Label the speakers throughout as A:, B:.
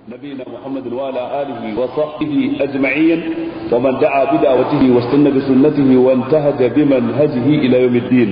A: نبينا محمد وعلى آله وصحبه أجمعين ومن دعا بدعوته واستنى بسنته وانتهج بمنهجه إلى يوم الدين.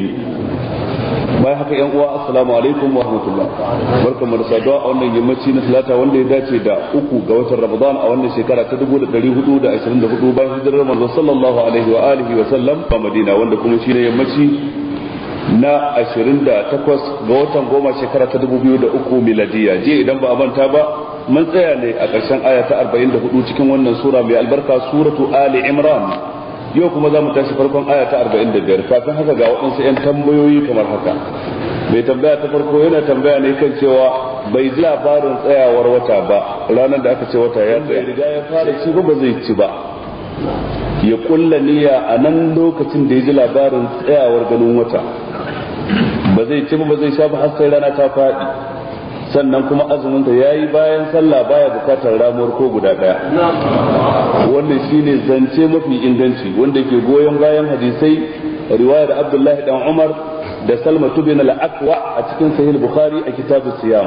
A: ما يحكي أنواع السلام عليكم ورحمة الله. بركم مرسادوا أولا يمشي نسلاتا وانده داتي دا أكو قوة رمضان أولا شكرا تدبو دا دري هدو دا أسرين دا هدو باي هدر رمضان صلى الله عليه وآله وسلم ومدينة وانده كمشينا يمشي na 28 ga watan goma shekara ta 2003 miladiya. Je idan ba a manta ba mun tsaya ne a ƙarshen aya ta 44 cikin wannan sura mai albarka suratu Ali Imran. Yau kuma za mu tashi farkon aya ta 45. Kafin haka ga waɗansu 'yan tambayoyi kamar haka. Mai tambaya ta farko yana tambaya ne kan cewa bai ji labarin tsayawar wata ba ranar da aka ce wata ya tsaya. Riga ya fara ci ba zai ci ba. Ya kulla niyya a nan lokacin da ya ji labarin tsayawar ganin wata. Ba zai ci ba zai sha ba har sai rana ta faɗi. Sannan kuma azumin da yayi bayan sallah baya bukatar ramuwar ko guda daya. Wannan shine zance mafi inganci wanda ke goyon bayan hadisai riwayar Abdullahi dan Umar da Salma bin al-Aqwa a cikin Sahih Bukhari a kitabus Siyam.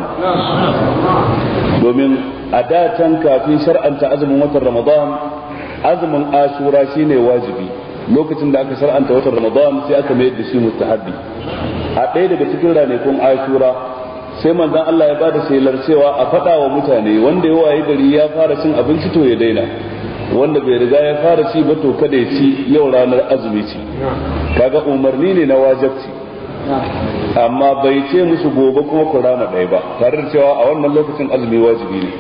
A: Domin a da can kafin shar'anta azumin watan Ramadan, azumin Ashura shine wajibi. Lokacin da aka shar'anta watan Ramadan sai aka mayar da shi mustahabbi. A ɗaya daga cikin ranakun Ashura sai manzon Allah ya bada shelar cewa a faɗa wa mutane wanda ya waye gari ya fara cin abinci to ya daina, wanda bai riga ya fara ci ba to kada ya ci, yau ranar azumi ce. Kaga umarni ne na wajibci, amma bai ce musu gobe kuma ku rama ɗaya ba, tare da cewa a wannan lokacin azumi wajibi ne.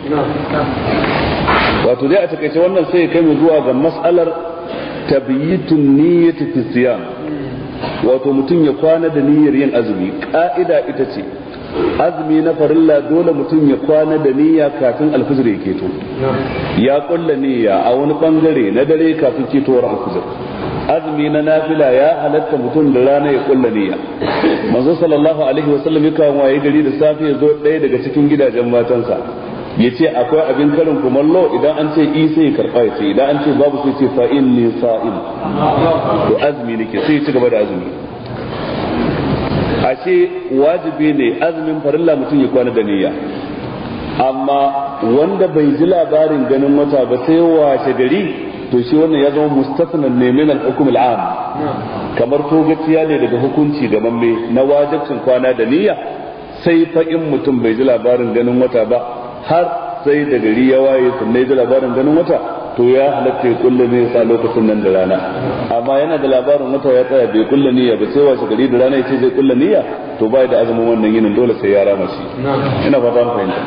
A: Wato dai a takaice wannan sai ya kai mu zuwa ga mas'alar tabyitun niyyati fi siyam. Wato mutum ya kwana da niyyar yin azumi. Ka'ida ita ce azumi na farilla dole mutum ya kwana da niyya kafin alfijir ya keto. Ya kulla niyya a wani bangare na dare kafin ketowar alfijir. Azumi na nafila ya halatta mutum da rana ya kulla niyya. Manzo sallallahu alaihi wasallam ya kawo waye gari da safe ya zo ɗaya daga cikin gidajen matansa. Ya ce akwai abin karin kumallo, idan an ce isa ya karɓa ya ce, idan an ce babu sai ce fa'in ne sa'in. To azumi nake sai ya ci gaba da azumi. Ashe wajibi ne azumin farilla mutum ya kwana da niyya. Amma wanda bai ji labarin ganin wata ba sai washe gari, to shi wannan ya zama mustasnan ne min al-hukm al-am. Kamar togaciya ne daga hukunci gamamme na wajibcin kwana da niyya, sai fa in mutum bai ji labarin ganin wata ba har sai da gari ya waye sannan da labarin ganin wata, to ya halatta ya kulle ne sa lokacin nan da rana. Amma yana da labarin wata ya tsaya bai kulle niyya ba sai washe gari da rana ya ce zai kulle niyya, to bai da azumin wannan yinin dole sai ya rama shi. Ina fata an fahimta.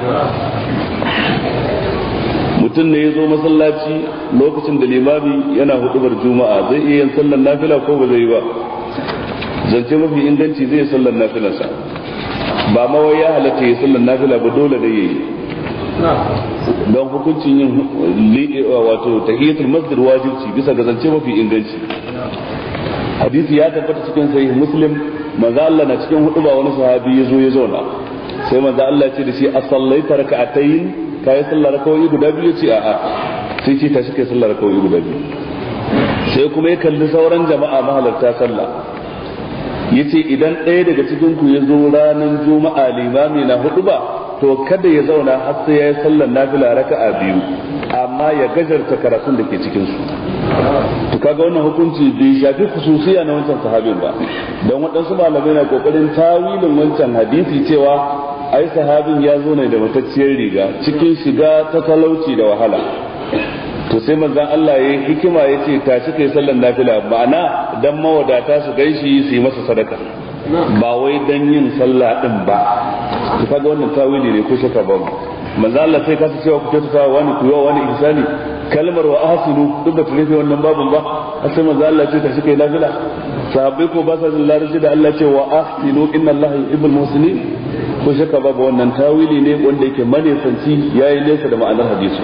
A: Mutum ne ya zo masallaci lokacin da limami yana hudubar juma'a, zai iya yin sallar nafila ko ba zai yi ba? Zance mafi inganci zai yi sallar nafilarsa. Ba ma wai ya halatta ya sallar nafila ba, dole da yayi. Don hukuncin yin wato tahiyatul masjid wajibci bisa ga zance mafi inganci. Hadisi ya tabbata cikin sahih Muslim, manzo Allah na cikin huduba wani sahabi yazo ya zauna, sai manzo Allah ya ce da shi as-sallaita rak'atayn, kai sallar rak'o'i guda biyu? Ce a'a. Sai ce tashi kai sallar rak'o'i guda biyu. Sai kuma ya kalli sauran jama'a mahalarta sallah, yace idan ɗaya daga cikin ku yazo ranar juma'a limami na huduba, to kada ya zauna har sai ya yi sallar nafila raka'a biyu, amma ya gajarta karatun da ke cikin su. To kaga wannan hukunci bai shafi khususiya na wancan sahabin ba, don waɗansu malamai na kokarin tawilin wancan hadisi cewa ai sahabin ya zo ne da matacciyar riga cikin shiga ta talauci da wahala. To sai manzon Allah ya yi hikima ya ce tashi kai sallar nafila, ma'ana dan mawadata su gaishi su yi masa sadaka, ba wai dan yin sallah din ba. To kaga wannan tawili ne ko shaka babu. Manzo Allah sai ka cewa ku kyautata wani ku yawa wani ihsani, kalmar wa ahsinu duk da rufe wannan babun ba. Sai manzo Allah ce ta shi kai nafila. Sahabbai ko ba sa jin larabci da Allah ce wa ahsinu inna Allah yuhibbul muhsinin, ko shaka babu wannan tawili ne wanda yake manesanci, yayi nesa da ma'anar hadisi.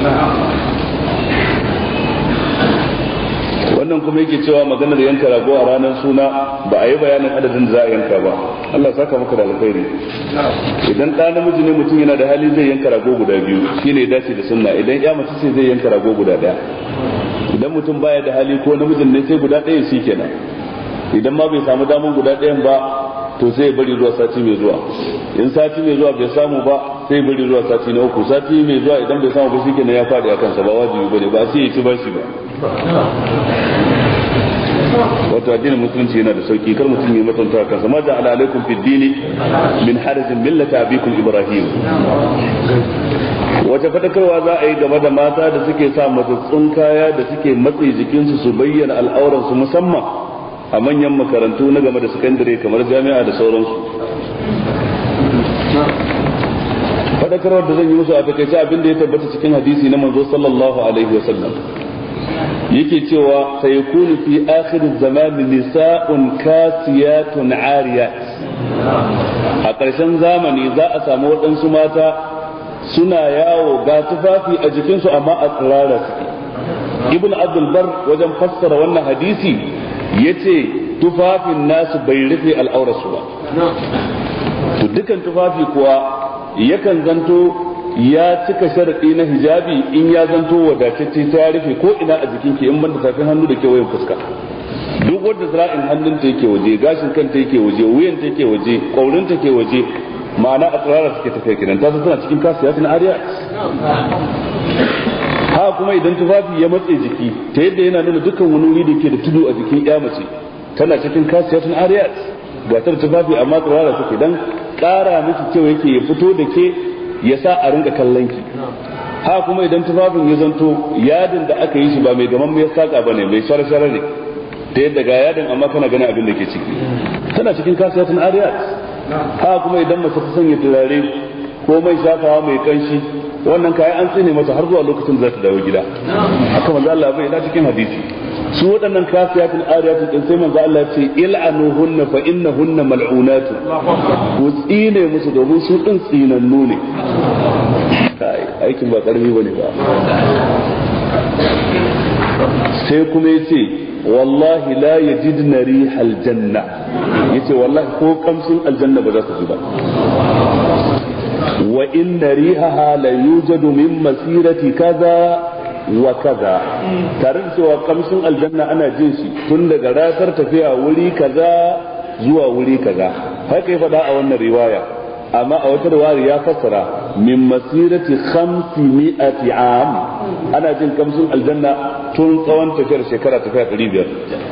A: Wannan kuma yake cewa maganar yanka rago a ranar suna ba a yi bayanin adadin da za a yanka ba. Allah saka maka da alkhairi. Idan ɗa namiji ne mutum yana da hali zai yanka rago guda biyu, shine ya dace da sunna. Idan ya mace ce zai yanka rago guda ɗaya. Idan mutum baya da hali ko namijin ne sai guda ɗaya shi kenan. Idan ma bai samu daman guda ɗayan ba, to sai ya bari zuwa sati mai zuwa. In sati mai zuwa bai samu ba, sai bari zuwa sati na uku, sati mai zuwa idan bai samu ba shikenan ya fadi a kansa, ba wajibi bane ba sai ya ci bashi ba. wato addinin musulunci yana da sauki, kar mutum ya mutunta kansa. Ma ja'ala alaikum fid dini min harajin millata abikum Ibrahim. Wace fadakarwa za a yi game da mata da suke sa matsatsun kaya da suke matsi jikinsu su bayyana al'auransu, musamman a manyan makarantu na game da sakandare kamar jami'a da sauransu? Fadakarwar da zan yi musu a takaice abin da ya tabbata cikin hadisi na manzo sallallahu alaihi wasallam yake cewa sayakunu fi akhir az-zaman nisa'un kasiyatun ariyat. A ƙarshen zamani za a samu waɗansu mata suna yawo ga tufafi a jikinsu amma a tsirara suke. Ibn Abdul Bar wajen fassara wannan hadisi yace tufafin nasu bai rufe al'aurarsu ba. To dukan tufafi kuwa yakan zanto ya cika sharadi na hijabi in ya zanto wadatacce ta rufe ko ina a jikinki in banda tafin hannu da kewayen fuska. Duk wanda zira'in hannunta yake waje, gashin kanta yake waje, wuyan ta yake waje, kaurin ta yake waje, ma'ana a tsirara suke tafiya kenan, ta tana cikin kasiyatin ariya. Ha kuma idan tufafi ya matse jiki ta yadda yana nuna dukkan wani wuri da ke da tudu a jikin ya mace, tana cikin kasiyatin ariya. Ga ta tufafi amma tsirara suke dan ƙara miki cewa yake ya fito da ke ya sa a rinka kallon ki. Ha kuma idan tufafin ya zanto yadin da aka yi shi ba mai gaman mai saka bane, mai shara-shara ne, ta yadda ga yadin amma kana ganin abin da ke ciki, tana cikin kasiyatin ariyat. Ha kuma idan mace ta sanya turare ko mai shafawa mai kanshi, wannan kayan an tsine mata har zuwa lokacin da za ta dawo gida. Haka manzo Allah bai da cikin hadisi. Su waɗannan kasiyatin ariyatin din sai manzo Allah ya ce il'anuhunna fa innahunna mal'unatu. Ku tsine musu domin su din tsinannu ne. Kai aikin ba karfi bane ba. Sai kuma yace wallahi la yajidna rihal janna, yace wallahi ko kamshin aljanna ba za su ji ba. Wa inna rihaha la yujadu min masirati kaza wa kaza, tare da cewa kamshin aljanna ana jin shi tun daga ratar tafiya wuri kaza zuwa wuri kaza, haka ya faɗa a wannan riwaya. Amma a wata riwaya ya fassara min masirati 500 am, ana jin kamshin aljanna tun tsawon tafiyar shekara tafiya 500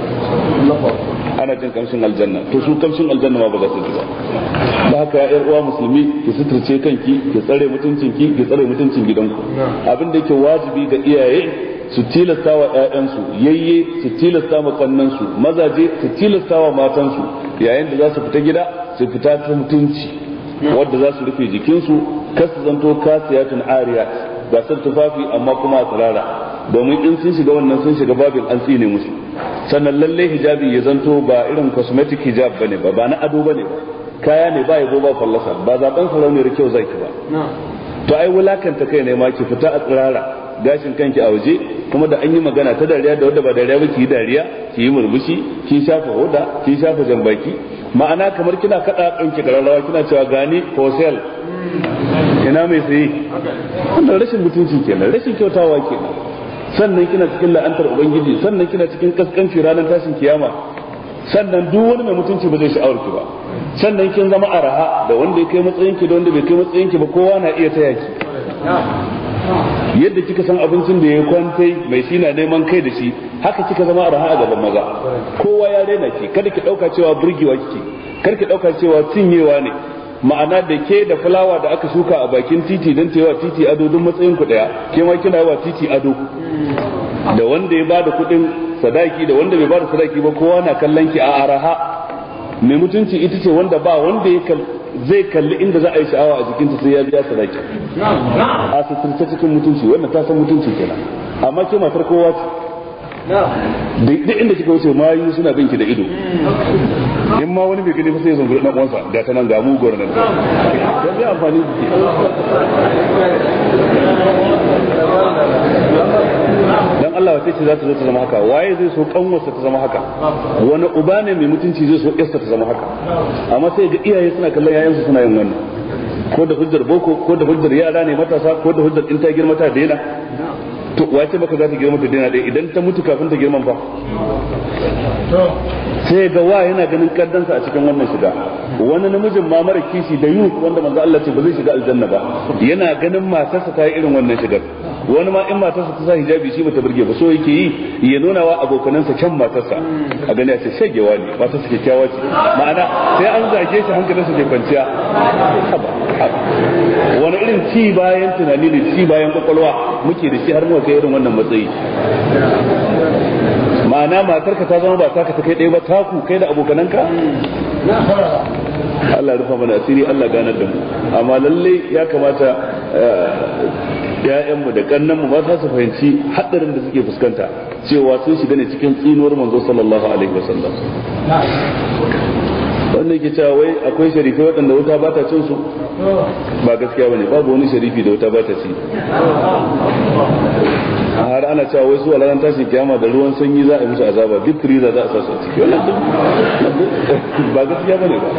A: ana jin kamshin aljanna. To su kamshin aljanna ma ba za su ji ba. Da haka ya uwa musulmi, ki suturce kanki, ki tsare mutuncinki, ki tsare mutuncin gidanku. Abin da yake wajibi ga iyaye su tilasta wa ƴaƴansu, yayye su tilasta wa kannansu, mazaje su tilasta wa matansu yayin da za su fita gida su fita ta mutunci wadda za su rufe jikinsu, kar su zanto kasiyatun ariya, ga sun tufafi amma kuma a tsirara, domin in sun shiga wannan sun shiga babin an tsine musu. Sannan lalle hijabi ya zanto ba irin cosmetic hijab bane ba na ado bane ba, kaya ne ba yabo ba fallasa, ba zaben sarauniyar kyau zaki ba. To ai wulakanta kai ne ma ki fita a tsirara, gashin kanki a waje, kuma da an yi magana ta dariya da wadda ba dariya ba ki yi dariya, ki yi murmushi, ki shafa hoda, ki shafa jambaki, ma'ana kamar kina kada kanki garalawa kina cewa gani for sale, ina mai sayi. Wannan rashin mutunci kenan, rashin kyautawa kenan. Sannan kina cikin la'antar ubangiji, sannan kina cikin kaskanci ranar tashin kiyama, sannan duk wani mai mutunci ba zai sha'awar ki ba. Sannan kin zama araha, da wanda ya kai matsayin ki da wanda bai kai matsayin ki ba kowa na iya taya ki. Yadda kika san abincin da ya kwantai mai shi na neman kai da shi, haka kika zama araha a gaban maza, kowa ya rena ki. Kada ki dauka cewa burgewa kike, kar ki dauka cewa cinyewa ne, ma'ana da ke da fulawa da aka shuka a bakin titi don cewa titi ado duk matsayin ku daya, ke ma kina yawa titi ado. Da wanda ya bada kudin sadaki da wanda bai bada sadaki ba kowa na kallon ki a araha. Mai mutunci ita ce wanda ba wanda zai kalli inda za a yi sha'awa a jikinta sai ya biya sadaki. A suturce cikin mutunci, wannan ta san mutunci kenan. Amma ke matar kowa ce, duk inda kika wuce mayu suna bin ki da ido. In ma wani bai gani fa sai ya zunguri dan uwansa, ga ta nan ga mu gora nan. Dan bai amfani ki. Dan Allah wace ce za ta zo ta zama haka? Waye zai so kanwarsa ta zama haka? Wani uba ne mai mutunci zai so yarsa ta zama haka? Amma sai ga iyaye suna kallon yayansu suna yin wannan. Ko da hujjar boko, ko da hujjar yara ne matasa, ko da hujjar in ta girma ta daina. to wace baka za ta girma ta daina ɗaya idan ta mutu kafin ta girman fa sai ga wa yana ganin kaddansa a cikin wannan shiga. Wani namijin ma mara kishi da youth wanda manzo Allah ce ba zai shiga aljanna ba yana ganin matarsa ta yi irin wannan shigar. Wani ma in matarsa ta sa hijabi shi bata burge ba so yake yi ya nuna wa abokanansa kyan matarsa a gani a ce shagewa ne matarsa kyakkyawa ce ma'ana sai an zage shi hankalinsa ke kwanciya. Wani irin ci bayan tunani ne ci bayan kwakwalwa muke da shi har muka kai irin wannan matsayi. Ma'ana matarka ta zama ba taka ta kai ɗaya ba taku kai da abokananka. Allah rufa mana asiri, Allah ganar da mu. Amma lalle ya kamata ƴaƴanmu da kannanmu ba za su fahimci hadarin da suke fuskanta cewa sun shiga ne cikin tsinuwar manzo sallallahu alaihi wasallam. Wanda yake cewa wai akwai sharifai waɗanda wuta ba ta cin su ba gaskiya bane, babu wani sharifi da wuta ba ta ci. Har ana cewa wai su a ranar tashin kiyama da ruwan sanyi za a yi musu azaba duk riza za a sa su a ciki. Ba gaskiya bane ba.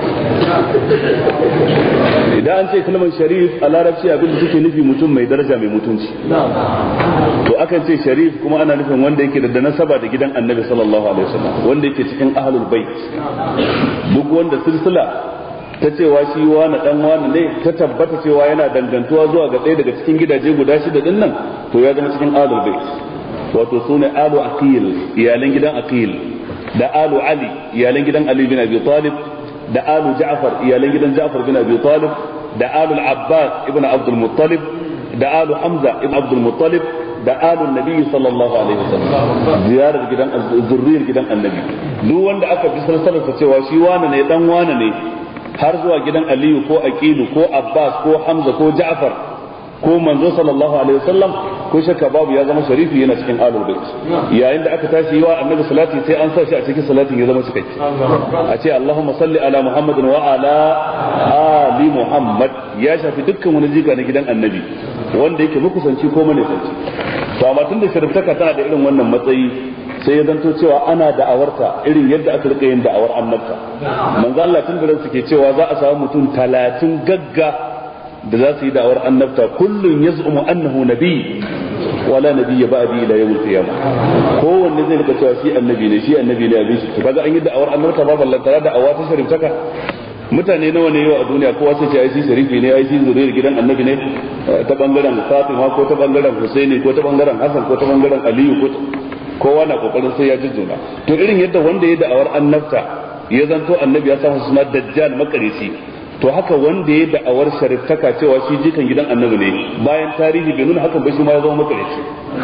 A: Idan an ce kalmar sharif a larabci abin da suke nufi mutum mai daraja mai mutunci. To akan ce sharif kuma ana nufin wanda yake da nasaba da gidan annabi sallallahu alaihi wasallam, wanda yake cikin ahlul bait. Duk wanda silsila ta cewa shi wani dan wani ne ta tabbata cewa yana dangantuwa zuwa ga ɗaya daga cikin gidaje guda 6 din nan to ya zama cikin ahlul bait. Wato sune alu aqil, iyalan gidan aqil, da alu ali, iyalan gidan ali bin abi talib, da alu ja'far, iyalan gidan ja'far bin abi talib, da alu al-abbas ibn abdul muttalib, da alu hamza ibn abdul muttalib, da alun nabi sallallahu alaihi wasallam, ziyarar gidan zurriyar gidan annabi. Duk wanda aka bi salsalar cewa shi wani ne dan wani ne har zuwa gidan aliyu ko aqilu ko abbas ko hamza ko ja'far ko manzo sallallahu alaihi wasallam, ko shakka babu ya zama sharifi, yana cikin alul bait. Yayin da aka tashi wa annabi salati sai an sa shi a cikin salatin ya zama cikakke. A ce Allahumma salli ala Muhammadin wa ala ali Muhammad, ya shafi dukkan wani jika na gidan annabi wanda yake makusanci ko manisanci. To amma tun da shariftaka tana da irin wannan matsayi sai ya zanto cewa ana da'awarta irin yadda aka rika yin da'awar annabta. Manzo Allah tun da suke cewa za a samu mutum 30 gagga da za su yi da'awar annabta, kullun yaz'umu annahu nabi wala nabiyya ba'di ila yawm al-qiyamah. Kowanne zai rika cewa shi annabi ne, shi annabi ne abin shi. Kaga an yi da'awar annabta ba ballantara da'awa ta shariftaka. Mutane nawa ne yau a duniya kowa sai ce ai shi sharifi ne, ai shi zuriyar gidan annabi ne, ta bangaren Fatima ko ta bangaren Husaini ko ta bangaren Hassan ko ta bangaren Aliyu ko kowa na kokarin sai ya jujjuna. To irin yadda wanda ya da'awar annabta ya zanto annabi ya samu suna dajjal makarisi, to haka wanda ya da'awar shariftaka cewa shi jikan gidan annabi ne bayan tarihi bai nuna hakan ba shi ma ya zama makarisi.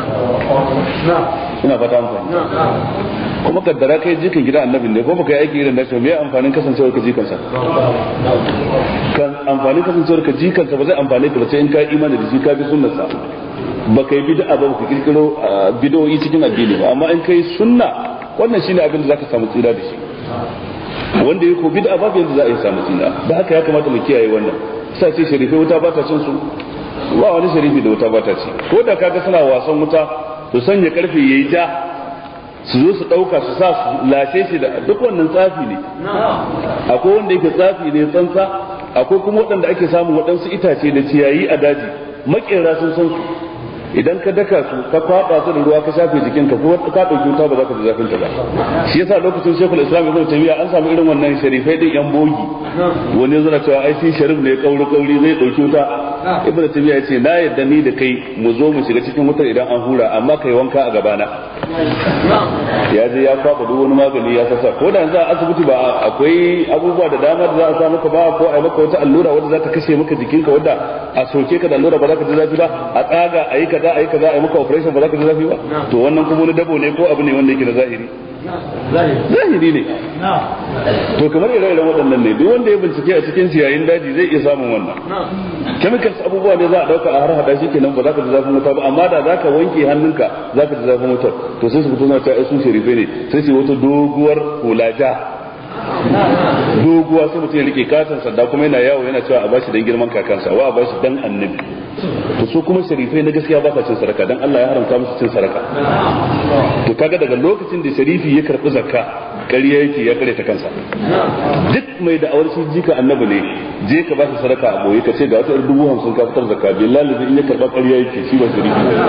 A: Ina fata amfani. Kuma kaddara kai jikan gidan annabi ne ko baka yi aiki irin nashi, me amfanin kasancewar ka jikansa? Kan amfanin kasancewar ka jikansa ba zai amfane ka ba sai in ka imani da shi ka bi sunnarsa. Baka yi bid'a ba, baka kirkiro bid'o'i cikin addini ba, amma in kai sunna wannan shine abin da zaka samu tsira da shi. Wanda yake bid'a babu yanda za a yi samu tsira. Da haka ya kamata mu kiyaye wannan. Sai ce sharifi wuta ba ta cin su, ba wani sharifi da wuta ba ta ci. Ko da kaga suna wasan wuta su sanya karfe yayi ta su zo su dauka su sa su lashe shi da duk wannan tsafi ne. Akwai wanda yake tsafi ne tsantsa, akwai kuma waɗanda ake samun waɗansu itace da ciyayi a daji makera sun san su. Idan ka daka su ka kwaba su da ruwa ka shafe jikinka ko ka dauki wuta ba za ka ji zafin ta ba. Shi yasa lokacin Sheikhul Islam Ibn Taymiyyah an samu irin wannan sharifai din yan bogi, wani yanzu na cewa ai shi sharif ne kauri zai dauki wuta. Ibn Taymiyyah ya ce na yadda ni da kai mu zo mu shiga cikin wutar idan an hura, amma kai wanka a gabana. Ya je ya kwaba duk wani magani ya sassa, ko da yanzu a asibiti ba akwai abubuwa da dama da za a sa maka ba, ko a maka wata allura wadda za ta kashe maka jikinka, wadda a soke ka da allura ba za ka ji zafi ba, a tsaga a yi kaza a yi maka operation ba za ka ji zafi ba. To wannan kuma wani dabo ne ko abu ne wanda yake da zahiri ne. To kamar ire-iren waɗannan ne, duk wanda ya bincike a cikin ciyayin daji zai iya samun wannan. Chemicals abubuwa ne za a dauka a har hada shi kenan ba za ka ji zafin wuta ba, amma da za ka wanke hannunka za ka ji zafin wutar. To sai su fito suna cewa su sharife ne, sai su wata doguwar hulaja doguwa, sai mutum ya rike katon sanda kuma yana yawo yana cewa a bashi dan girman kakansa, wa a bashi dan annabi. To su kuma sharifai na gaskiya ba sa cin sadaka, dan Allah ya haramta musu cin sadaka. To kaga daga lokacin da sharifi ya karbi zakka ƙarya yake ya kare ta kansa. Duk mai da'awar shi jika annabi ne je ka ba shi sadaka a boye ka ce ga wata 50,000 ka fitar zakka billahi in ya karba ƙarya yake shi ba shiriki ne.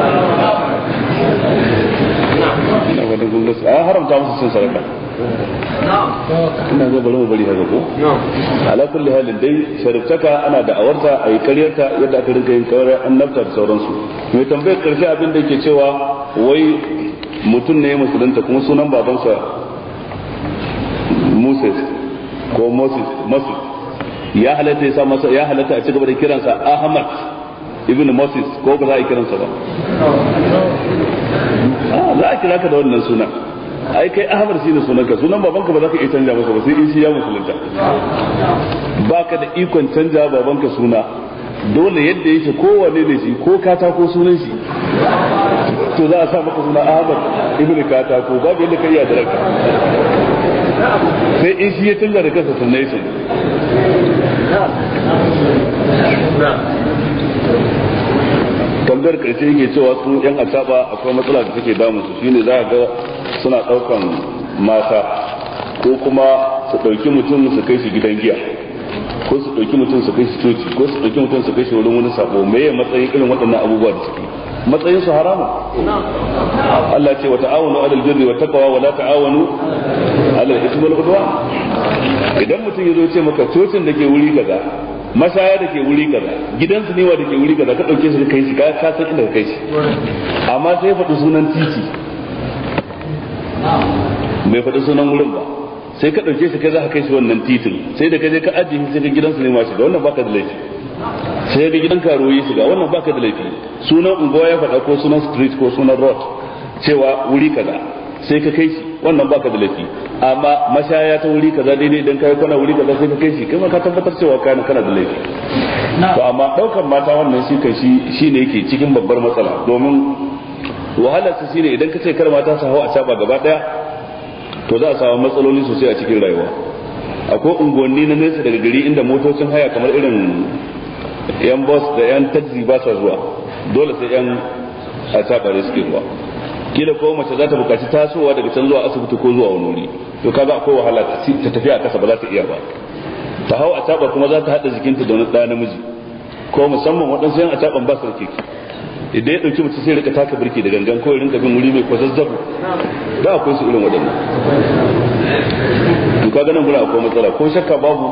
A: Ina ga gwamnati a haramta musu cin sadaka. Ina ga bari haka ko ala kulli halin dai shariftaka ana da'awarta ayi ƙaryarta yadda aka rinka yin ƙaryar annabta da sauransu. Mai tambayar karshe abin da yake cewa wai mutum ne musulunta kuma sunan babansa Moses ko Moses ya halatta ya sa masa ya halatta a cigaba da kiransa Ahmad ibn Moses ko ba za a kiransa ba za a kira ka da wannan sunan ai kai Ahmad shine sunanka sunan babanka ba za ka iya canja masa ba sai in shi ya musulunta baka da ikon canja babanka suna dole yadda yake kowanne ne shi ko katako sunan shi to za a sa maka suna Ahmad ibn Katako babu yadda kai ya da ranka sai in shi ya canza da kansa sunan shi tambayar karshe yake cewa su yan asaba akwai matsala da take damun su shine za ga suna daukan mata ko kuma su dauki mutum su kai shi gidan giya ko su dauki mutum su kai shi coci ko su dauki mutum su kai shi wurin wani sabo meye matsayin irin waɗannan abubuwa da suke matsayin su haramun Allah ce wa ta'awunu 'alal birri wat taqwa wa la ta'awunu 'alal ithmi wal 'udwan idan mutum yazo ce maka cocin da ke wuri kaza mashaya da ke wuri kaza gidan su newa da ke wuri kaza ka dauke shi kai shi ka san inda ka kai shi amma sai faɗi sunan titi bai faɗi sunan wurin ba sai ka dauke shi kai za ka kai shi wannan titin sai da ka je ka ajiye shi sai ka gidan su nema shi ga wannan baka da laifi sai ga gidan karuwa shiga wannan baka da laifi sunan unguwa ya faɗa ko sunan street ko sunan road cewa wuri kaza sai ka kai shi wannan baka da laifi amma mashaya ta wuri kaza daidai idan kai kwana wuri kaza sai ka kai shi kuma ka tabbatar cewa kana da laifi to amma daukar mata wannan shi kai shi ne yake cikin babbar matsala domin wahalar su shine idan ka ce kar mata su hawa a caba gaba daya to za a samu matsaloli sosai a cikin rayuwa akwai unguwanni na nesa daga gari inda motocin haya kamar irin yan bus da yan taxi ba sa zuwa dole sai yan atabare suke zuwa kila ko mace za ta bukaci tasowa daga can zuwa asibiti ko zuwa wani wuri to kaga akwai wahala ta tafi a kasa ba za ta iya ba ta hau ataba kuma za ta hada jikinta da wani ɗa namiji ko musamman waɗansu yan ataban ba su da keke idan ya ɗauki mutum sai rika taka birki da gangan ko ya rinka bin wuri mai kwazazzabu da akwai su irin waɗannan to kaga nan gura akwai matsala ko shakka babu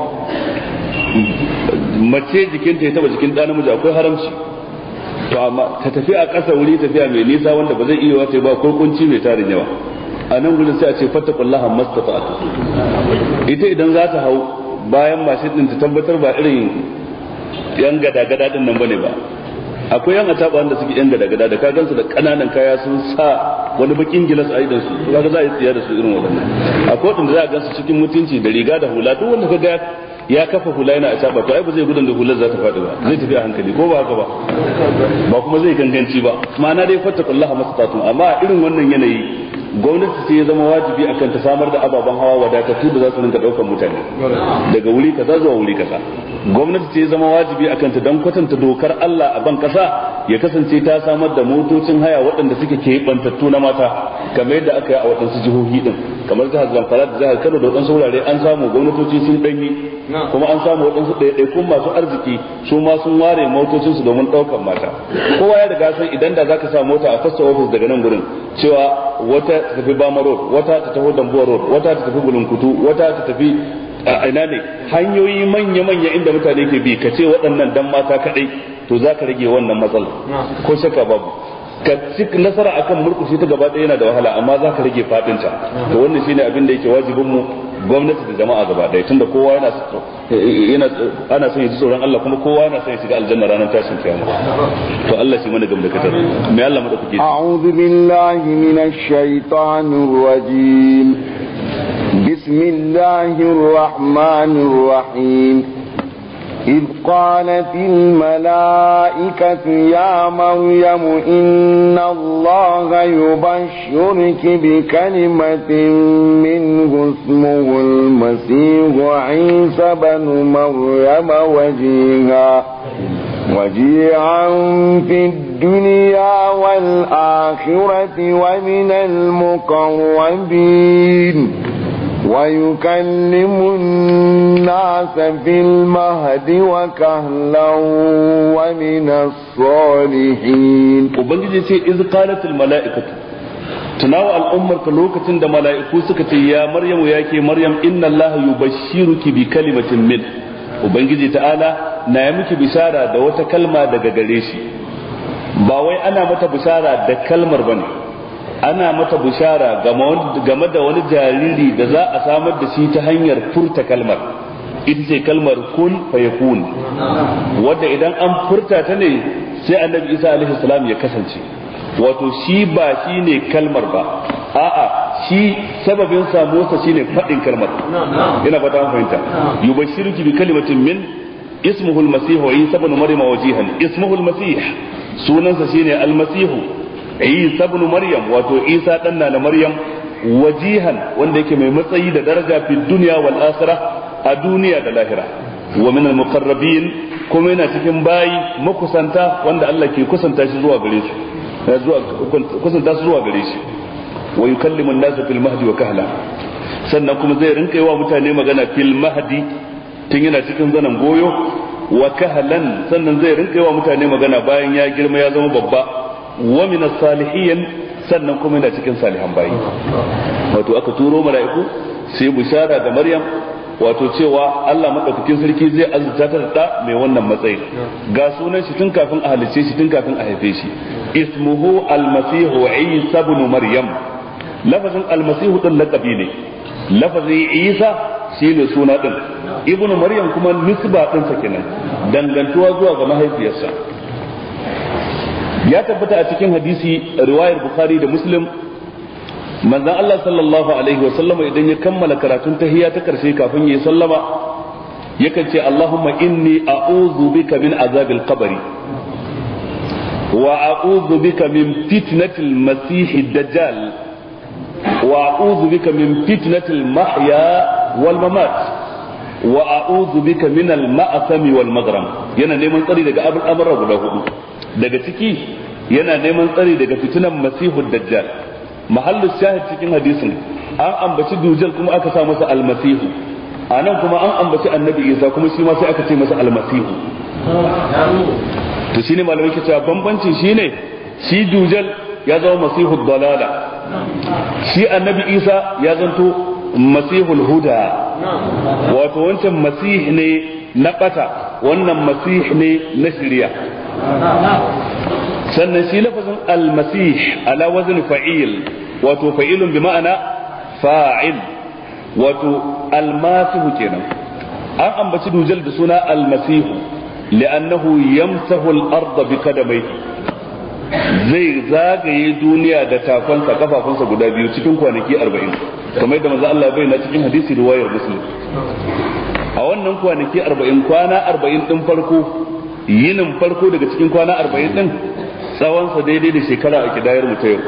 A: mace jikinta ya taba jikin ɗa namiji akwai haramci to amma ta tafi a ƙasa wuri tafiya mai nisa wanda ba zai iya wata ba ko kunci mai tarin yawa a nan gudun sai a ce fattakullaha mastata'atu ita idan za ta hau bayan mashin din ta tabbatar ba irin yan gada-gada din nan bane ba akwai yan ataba wanda suke yan gada-gada da ka gansu da kananan kaya sun sa wani bakin gilas a idan su kaga za a yi tsiya da su irin waɗannan akwai wanda za a gansu cikin mutunci da riga da hula duk wanda kaga ya kafa hula yana a caba to ai ba zai gudun da hular za ta faɗi ba zai tafi a hankali ko ba haka ba ba kuma zai ganganci ba ma'ana dai fattakullaha mastata'tum amma irin wannan yanayi gwamnati sai ya zama wajibi akan ta samar da ababen hawa wadatattu da za su rinka daukar mutane daga wuri kaza zuwa wuri kaza gwamnati sai ya zama wajibi akan ta dan kwatanta dokar Allah a ban kasa ya kasance ta samar da motocin haya waɗanda suke keɓantattu na mata kamar yadda aka yi a waɗansu jihohi din kamar jihar Zamfara da jihar Kano da waɗansu wurare an samu gwamnatoci sun danyi kuma an samu waɗansu ɗaiɗaikun masu arziki su ma sun ware motocinsu domin ɗaukar mata kowa ya riga san idan da zaka sa mota a fasta office daga nan gurin cewa wata ta tafi Bama Road wata ta tafi Dambuwa Road wata ta tafi Bulunkutu wata ta tafi ina ne hanyoyi manya-manya inda mutane ke bi ka ce waɗannan dan mata kaɗai to za ka rage wannan matsala ko shakka babu ka ci nasara akan murkushe ta gaba ɗaya yana da wahala amma za ka rage faɗinta to wannan shine abin da yake wajibin mu gwamnati da jama'a gaba ɗaya tunda kowa yana ana son ya ji tsoron Allah kuma kowa yana son ya shiga aljanna ranar tashin kiyama to Allah shi mana gam da katar mai Allah mu da kuke
B: a'udhu billahi minash shaitanir rajim bismillahir rahmanir rahim إذ قالت الملائكة يا مريم إن الله يبشرك بكلمة منه اسمه المسيح عيسى بن مريم وجيها في الدنيا والآخرة ومن المقربين ويكلم الناس في المهد وكهلا ومن الصالحين.
A: وبنجي سي إذ قالت الملائكة tunawa al'ummar ka lokacin da mala'iku suka ce ya maryamu yake maryam inna allaha yubashshiruki bi kalimatin min, ubangiji ta'ala na ya miki bishara da wata kalma daga gare shi. Ba wai ana mata bishara da kalmar bane, ana mata bishara game da wani jariri da za a samar da shi ta hanyar furta kalmar, ita ce kalmar kun fayakun, wadda idan an furta ta ne sai annabi Isa alaihi salam ya kasance. Wato shi ba shi ne kalmar ba, a'a shi sababin samuwarsa shi ne faɗin kalmar. Ina fata mun fahimta. Yubashshiruki bi kalimatin min ismuhu al-masih Isa ibn Maryam wajihan. Ismuhu al-masih, sunansa shine al-masih Isa ibn Maryam, wato Isa dan na Maryam, wajihan wanda yake mai matsayi da daraja fi dunya wal akhirah, a duniya da lahira. Wa min al-muqarrabin, kuma yana cikin bayi makusanta wanda Allah ke kusanta shi zuwa gare su. kusanta su zuwa gare shi. Wa yukallimu an-nasa fil mahdi wa kahla, sannan kuma zai rinka yi wa mutane magana fil mahdi tun yana cikin zanen goyo, wa kahlan sannan zai rinka yi wa mutane magana bayan ya girma ya zama babba, wa min as-salihin sannan kuma yana cikin salihan bayi. Wato aka turo mala'iku sai bishara da Maryam, wato cewa Allah madaukakin sarki zai azurta ta da mai wannan matsayi. Ga sunan shi tun kafin a halice shi, tun kafin a haife shi. Ismuhu al-masih Isa ibn Maryam. Lafazin al-masih din laqabi ne, lafazin Isa shine suna din, ibn Maryam kuma nisba din sa kenan, dangantuwa zuwa ga mahaifiyarsa. Ya tabbata a cikin hadisi riwayar Bukhari da Muslim, manzon Allah sallallahu alaihi wa sallama idan ya kammala karatun tahiyya ta karshe kafin ya sallama yakan ce Allahumma inni a'udhu bika min azabil qabri wa a'udhu bika min fitnatil masiihid dajjal wa a'udhu bika min fitnatil mahya wal mamat wa a'udhu bika min al ma'sami wal maghram. Yana neman tsari daga al'amura guda hudu, daga ciki yana neman tsari daga fitinan masihud dajjal. Mahallin shahid cikin hadisin an ambaci dujal kuma aka sa masa almasihu, anan kuma an ambaci annabi Isa kuma shi ma sai aka ce masa almasihu. To shine malamai ke cewa bambancin shine shi dujal ya zama masihud dalala, shi annabi Isa ya zanto masihul huda. Wato wancan masih ne na bata, wannan masih ne na shari'a. Sannan shi lafazin almasih ala wazn fa'il, wato fa'ilun bi ma'ana fa'il, wato almasihu kenan. An ambaci dujal da suna almasihu li'annahu yamsahu al-ardh bi qadamayhi, zai zagaye duniya da tafansa, kafafunsa guda biyu cikin kwanaki 40, kamar yadda manzo Allah bai na cikin hadisi riwayar Muslim. A wannan kwanaki 40, kwana 40 din farko, yinin farko daga cikin kwana 40 din tsawonsa daidai da shekara a kidayar mu ta yau.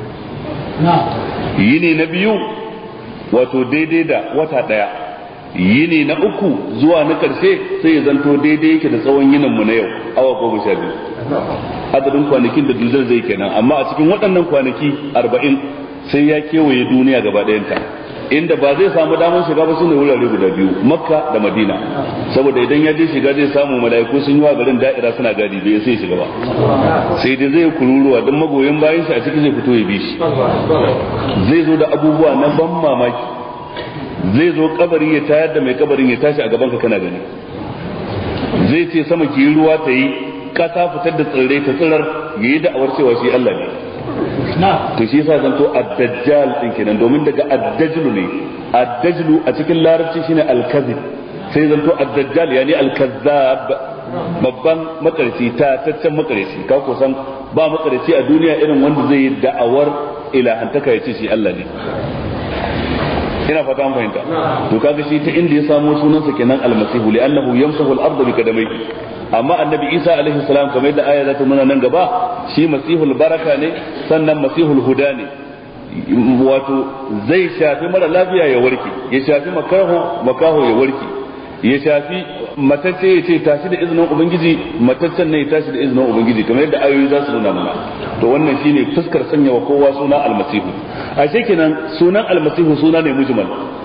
A: Yini na biyu wato daidai da wata daya, yini na uku zuwa na karshe sai ya zanto daidai yake da tsawon yinin mu na yau, awa 12. Adadin kwanakin da dujal zai kenan, amma a cikin waɗannan kwanaki 40 sai ya kewaye duniya gaba ɗayanta. Inda ba zai samu damar shiga ba sune wurare guda biyu, Makka da Madina, saboda idan ya je shiga zai samu mala'iku sun yi wa garin da'ira suna gadi, bai sai shiga ba, sai dai zai kururuwa don magoyin bayan shi a ciki zai fito ya bi shi. Zai zo da abubuwa na ban mamaki, zai zo kabari ya tayar da mai kabarin ya tashi a gaban ka kana gani, zai ce sama ki yi ruwa ta yi, kasa fitar da tsirrai ta tsirar, yayi da'awar cewa shi Allah ne. To shi yasa zanto ad-dajjal din kenan, domin daga ad-dajlu ne. Ad-dajlu a cikin larabci shine al-kadhib, sai zanto ad-dajjal yani al-kazzab, babban makarci, taccen makarci. Ka ko san ba makarci a duniya irin wanda zai yi da'awar ilahantaka ya ce shi Allah ne. Ina fata an fahimta. To kaga shi ta inda ya samo sunansa kenan al-masihu, li'annahu yamsahu al-ardh bi qadamayhi. Amma annabi Isa alaihi salam kamar yadda aya za ta nuna nan gaba, shi masihul baraka ne, sannan masihul huda ne. Wato zai shafi mara lafiya ya warke, ya shafi makaho ya warke, ya shafi matacce ya ce tashi da izinin ubangiji, mataccen ne ya tashi da izinin ubangiji, kamar yadda ayoyi za su nuna mana. To wannan shine fuskar sanya wa kowa suna almasihu. Ashe kenan sunan almasihu suna ne mujmal,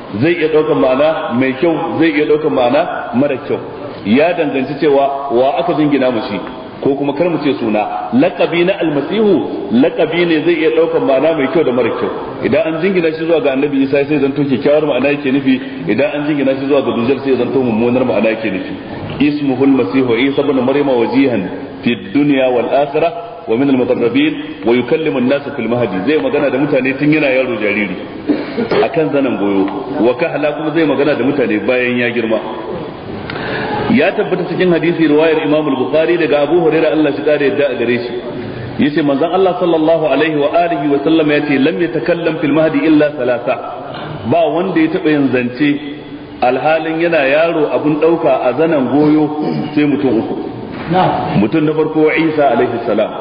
A: zai iya ɗaukar ma'ana mai kyau zai iya ɗaukar ma'ana mara kyau, ya danganci cewa wa aka jingina mu shi ko kuma kar mu ce suna. Laqabi na almasihu laqabi ne zai iya ɗaukar ma'ana mai kyau da mara kyau. Idan an jingina shi zuwa ga annabi Isa sai zanto kyakkyawar ma'ana yake nufi, idan an jingina shi zuwa ga dujal sai zanto mummunar ma'ana yake nufi. Ismuhu almasihu Isa ibn Maryam wajihan fi dunya wal akhirah wa min al-muqarrabin wa yukallimu an-nas fil mahdi, zai magana da mutane tun yana yaro jariri akan zanan goyo, wa kahla kuma zai magana da mutane bayan ya girma. Ya tabbata cikin hadisi riwayar Imam al-Bukhari daga Abu Hurairah Allah shi kare yadda a gare shi, yace manzon Allah sallallahu alaihi wa alihi wa sallam yace lam yatakallam fil mahdi illa thalatha, ba wanda ya taba yin zance alhalin yana yaro abun dauka a zanan goyo sai mutum uku. Mutum na farko Isa alaihi salam,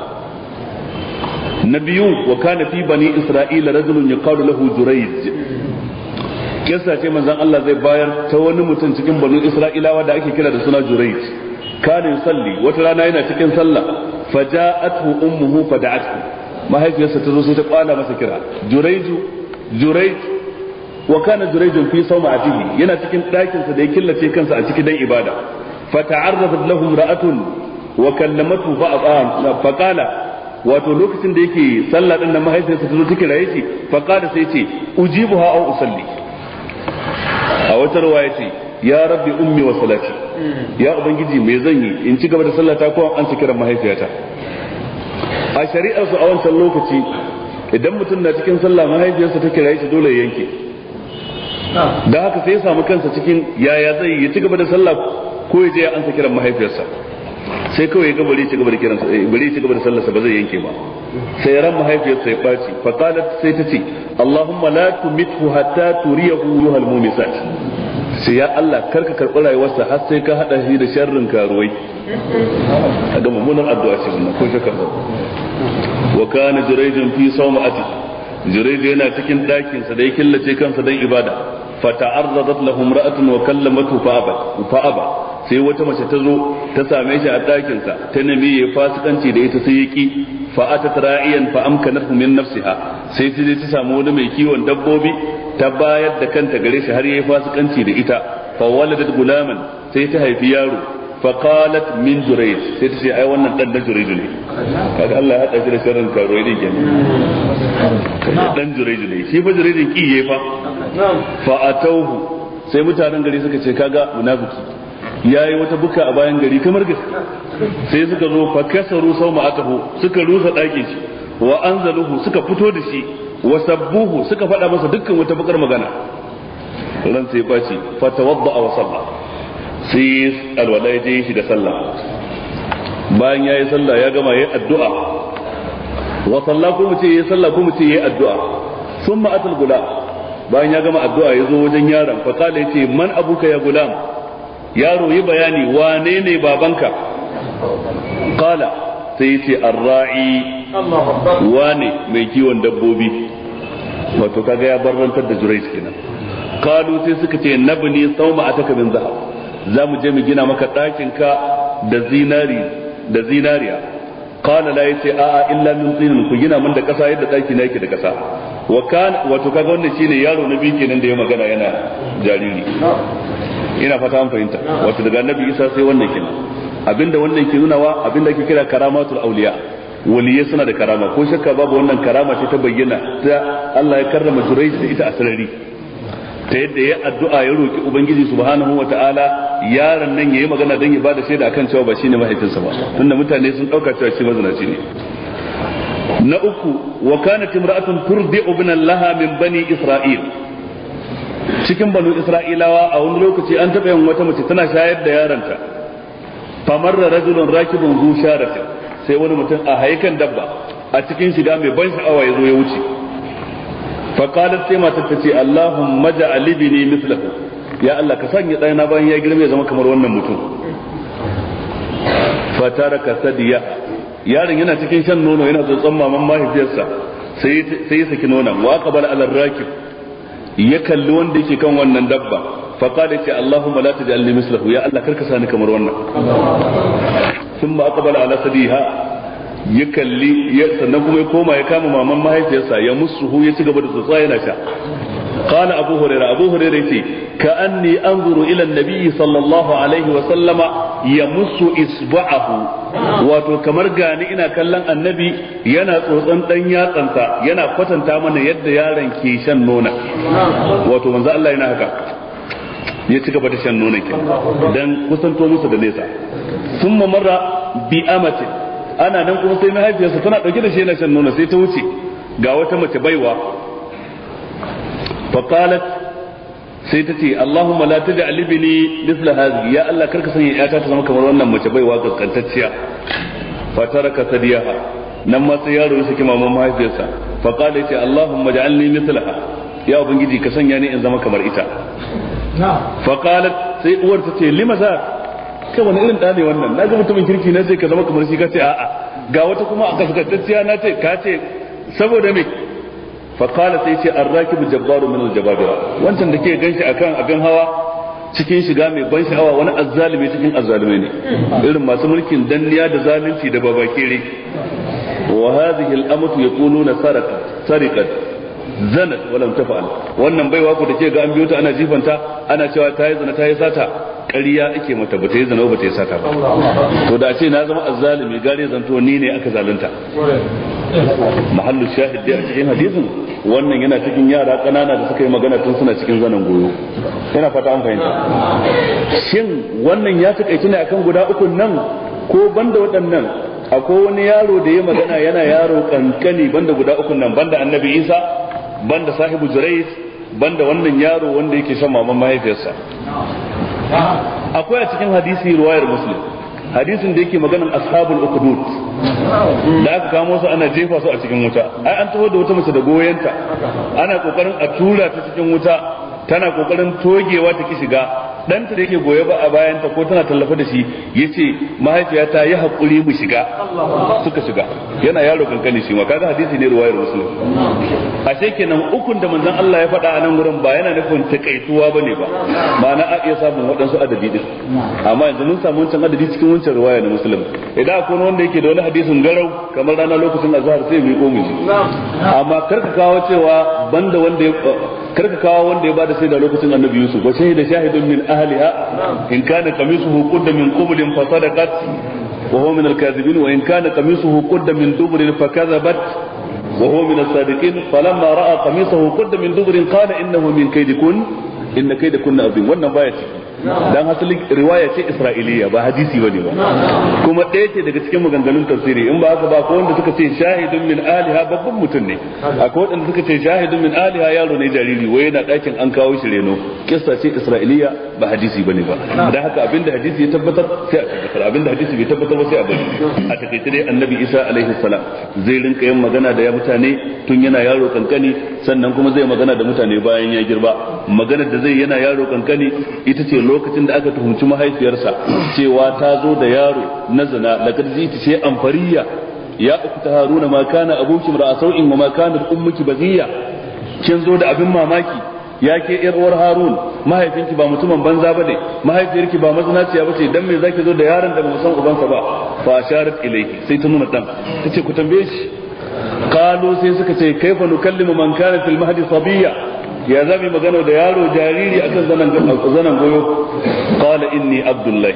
A: na biyu wa kana fi bani Isra'ila rajulun yuqalu lahu Jurayj, kissa ce manzon Allah zai bayar ta wani mutum cikin banu Isra'ilawa da ake kira da suna Jurayj. Kana yusalli, wata rana yana cikin sallah, faja'athu ummuhu fada'athu, mahaifiyarsa ta zo sai ta kwala masa kira, Jurayj wa kana Jurayjun fi sawma'atihi, yana cikin ɗakin sa da ya killace kansa a cikin dan ibada. Fata'arradat lahu ra'atun wa kallamathu faqala, wato lokacin da yake sallah din nan mahaifiyarsa ta zo ta kiraye shi, faqala sai ce ujibuha aw usalli. A wata riwaya ce ya rabbi ummi wa salati, ya ubangiji me zan yi, in ci gaba da sallata ko an ci kiran mahaifiyata. A shari'ar su a wancan lokaci idan mutum na cikin sallah mahaifiyarsa ta kiraye shi dole ya yanke, da haka sai ya samu kansa cikin yaya zai ya ci gaba da sallah ko ya je ya ansa kiran mahaifiyarsa. Sai kawai ya ga bari ci gaba da kiransa, bari ci gaba da sallarsa ba zai yanke ba. Sai ran mahaifiyarsa ya baci, fa qalat, sai ta ce Allahumma la tumithu hatta turiyahu yuhal mumisat, sai ya Allah karka karɓi rayuwarsa har sai ka hada shi da sharrin karuwai. Kaga mummunar addu'a ce wannan ko shakka ba. Wa kana Jurayjun fi sawma'ati, Jurayj yana cikin ɗakin sa da ya killace kansa dan ibada. Fata'arradat lahu imra'atun wa kallamatu fa'aba, sai wata mace ta zo ta same shi a ɗakin sa ta nemi ya fasikanci da ita sai ya ki. Fa'atat ra'iyan fa amkanathu min nafsiha, sai ta samu wani mai kiwon dabbobi ta bayar da kanta gare shi har yayi fasikanci da ita. Fa waladat gulaman, sai ta haifi yaro. Fa qalat min Jurayj, sai ta ce ai wannan dan da Jurayj ne. Kaga Allah ya hada shi da sharrin karuwai ne kenan. Dan Jurayj ne, shi fa Jurayj ki yayi fa. Fa atawhu, sai mutanen gari suka ce kaga munafiki yayi wata buka a bayan gari kamar gaske. Sai suka zo fa kasaru sawma'atahu, suka rusa ɗakin shi, wa anzaluhu, suka fito da shi, wa sabbuhu, suka faɗa masa dukkan wata bakar magana. Ran sai baci, fa tawadda'a wa salla, sai alwala ya je shi da sallah. Bayan yayi sallah ya gama yayi addu'a, wa salla ko mu ce yayi sallah ko mu ce yayi addu'a. Thumma atal gulam, bayan ya gama addu'a ya zo wajen yaron, fa kala yace man abuka ya gulam, yaro yi bayani wane ne babanka. Qala, sai yace arra'i, wane mai kiwon dabbobi. Wato kaga ya barrantar da Jurayj kenan. Qalu, sai suka ce nabni sawma'ataka min zahab, za mu je mu gina maka ɗakin ka da zinariya. Qala la, yace a'a illa min tinin, ku gina min da ƙasa yadda ɗaki na yake da ƙasa. Wato kaga wannan shine yaro na biyu kenan da ya magana yana jariri. Ina fata an fahimta. Wato daga Annabi Isa sai wannan kenan. Abinda wannan ke nunawa, abinda ake kira karamatul auliya, waliyai suna da karama, ko shakka babu wannan karama ce ta bayyana ta Allah ya karrama Jurayj da ita a sarari, ta yadda ya addu'a ya roki ubangiji subhanahu wataala yaron nan yayi magana dan ya bada shaida akan cewa ba shine mahaifinsa ba, tunda mutane sun dauka cewa shi mazinaci ne. Na uku, wa kanat imra'atun turdi'u ibnan laha min bani Isra'il, cikin banu Isra'ilawa a wani lokaci an taɓa yin wata mace tana shayar da yaronta. Famarra rajulun rakibun zu sharatin, sai wani mutum a haikan dabba a cikin shiga mai ban sha'awa ya zo ya wuce. Faqalat, sai matar ta ce Allahumma ja'al ibni mithlahu, ya Allah ka sanya ɗana bayan ya girma ya zama kamar wannan mutum. Fataraka sadiya, yaron yana cikin shan nono yana tsotson maman mahaifiyarsa, sai ya saki nonon. Wa aqbala ala rakib, ya kalli wanda yake kan wannan dabba. فقال يا اللهم لا تجعلني مثله، يا الله كرك ساني كمر wannan. ثم أقبل على سديها، ya kalli sannan kuma ya koma ya kama maman mahaifiyarsa ya musuhu, ya ci gaba da tsotsa yana sha. قال أبو هريرة كأني أنظر إلى النبي صلى الله عليه وسلم يمس إصبعه wato kamar gani ina kallon annabi yana tsotson dan yatsansa yana kwatanta mana yadda yaron ke shan nona wato manzo Allah yana haka ya ci gaba da shan nonon ke dan kusanto musu da nesa thumma marra bi amati ana nan kuma sai mahaifiyarsa tana dauke da shi yana shan nono sai ta wuce ga wata mace baiwa fa qalat sai ta ce Allahumma la taj'al ibni mithla hadhihi ya Allah karka sanya yata ta zama kamar wannan mace baiwa gaskantacciya fa taraka sadiyaha nan ma sai yaro ya saki maman mahaifiyarsa fa qala ce Allahumma ja'alni mithlaha ya ubangiji ka sanya ni in zama kamar ita fa qalat sai uwar ta ce lima za kai wani irin da ne wannan naga mutumin kirki na sai ka zama kamar shi ka ce a'a ga wata kuma a gaskantacciya na ce ka ce saboda me فقال سيتي الراكب جبار من الجبابرة wancan da ke ganshi akan abin hawa cikin shiga mai ban sha'awa wani azzalimi cikin azzalimai ne irin masu mulkin danniya da zalunci da babakere wa hadhihi al-amatu yaquluna sariqat zanat wa lam taf'al wannan baiwa ku da ke ga an biyo ta ana jifanta ana cewa ta yi zina ta yi sata ƙarya ake mata ba ta yi zina ba ta yi sata ba to da ce na zama azzalimi gare zanto ni ne aka zalunta mahallu shahid da cikin hadisin wannan yana cikin yara kanana da suka yi magana tun suna cikin zanen goyo yana fata an fahimta shin wannan ya takaici ne akan guda uku nan ko banda waɗannan akwai wani yaro da ya magana yana yaro kankani banda guda uku nan banda annabi Isa banda sahibu Jurais banda wannan yaro wanda yake shan maman mahaifiyarsa akwai a cikin hadisi riwayar Muslim hadisin da yake maganan ashabul ukhdud da aka kamo su ana jefa su a cikin wuta ai an taho da wata mace da goyenta ana kokarin a tura ta cikin wuta tana kokarin togewa ta ki shiga danta da yake goye ba a bayanta ko tana tallafa da shi yace mahaifiyata ya hakuri mu shiga suka shiga yana yaro kankani shi ma kaga hadisi ne riwayar Muslim ashe kenan ukun da manzon Allah ya faɗa a nan gurin ba yana nufin takaituwa bane ba ma'ana a iya samun waɗansu adadi din amma yanzu mun samu wancan adadi cikin wancan riwaya na Muslim idan akwai wanda yake da wani hadisin garau kamar rana lokacin azhar sai mu yi komi amma karka kawo cewa banda wanda ya karka kawo wanda ya bada sai da lokacin annabi Yusuf wa shahida shahidun min ahliha in kana qamisuhu qudda min qublin fa sadaqat wa huwa min al-kadhibin wa in kana qamisuhu qudda min dubrin fa kadhabat wa huwa min as-sadiqin falamma ra'a qamisuhu qudda min dubrin qala innahu min kaydikun inna kaydakunna azim wannan baya ciki dan hasalin riwaya ce isra'iliya ba hadisi bane ba kuma ɗaya ce daga cikin maganganun tafsiri in ba haka ba ko wanda suka ce shahidun min aliha babban mutum ne akwai wanda suka ce shahidun min aliha yaro ne jariri wai yana ɗakin an kawo shi reno kissa ce isra'iliya ba hadisi bane ba dan haka abinda hadisi ya tabbatar sai a tabbatar abinda hadisi bai tabbatar ba sai a bari a takaice dai annabi Isa alaihi salam zai rinka yin magana da ya mutane tun yana yaro kankani sannan kuma zai magana da mutane bayan ya girba magana da zai yana yaro kankani ita ce lokacin da aka tuhumci mahaifiyarsa cewa ta zo da yaro na zina laqad jiti ce amfariya ya ukhta haruna ma kana abuki ra'asau'in wa ma kanat ummuki baghiya kin zo da abin mamaki ya ke yar uwar harun mahaifinki ba mutumin banza bane mahaifiyarki ba mazinaciya bace dan me zaki zo da yaron da ba san ubansa ba fa asharat ilayhi sai ta nuna dan tace ku tambaye shi qalu sai suka ce kaifa nukallimu man kana fil mahdi sabiya ya zami magana da yaro jariri akan zanan goyo qala inni abdullah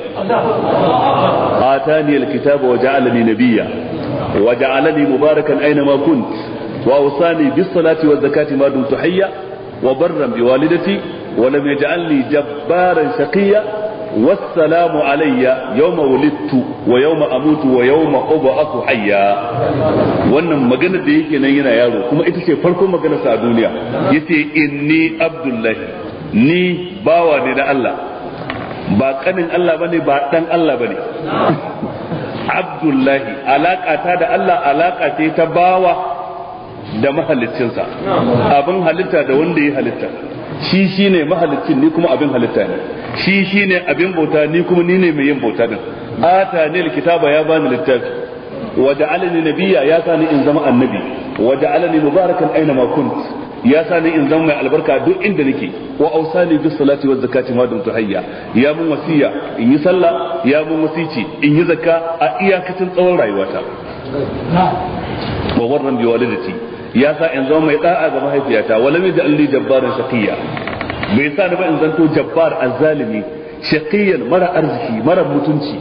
A: atani alkitaba wa ja'alani nabiyya wa ja'alani mubarakan aina ma kunt wa awsani bis salati waz zakati ma dumtu hayya wa barran bi walidati wa lam yaj'alni jabbaran shaqiyya والسلام علي يوم ولدت ويوم اموت ويوم ابعث حيا wannan magana da yake nan yana yaro kuma ita ce farkon magana sa a duniya yace inni abdullahi ni bawa ne da Allah ba kanin Allah bane ba dan Allah bane abdullahi alaka ta da Allah alaka ce ta bawa da mahaliccinsa abin halitta da wanda ya halitta shi shine mahalicin ni kuma abin halitta ne shi shine abin bauta ni kuma ni ne mai yin bauta din atani alkitaba ya bani littafi wa ja'alani nabiyya ya sani in zama annabi wa ja'alani mubarakan aina ma kunt ya sani in zama mai albarka duk inda nake wa ausani bis salati waz zakati ma dumtu hayya ya mun wasiya in yi sallah ya mun wasici in yi zakka a iyakacin tsawon rayuwata wa warran bi walidati ya sa in zama mai da'a ga mahaifiyata wa lam yaj'alni jabbaran shaqiyya bai sa ni ba in zanto jabbar azzalimi shaqiyan mara arziki mara mutunci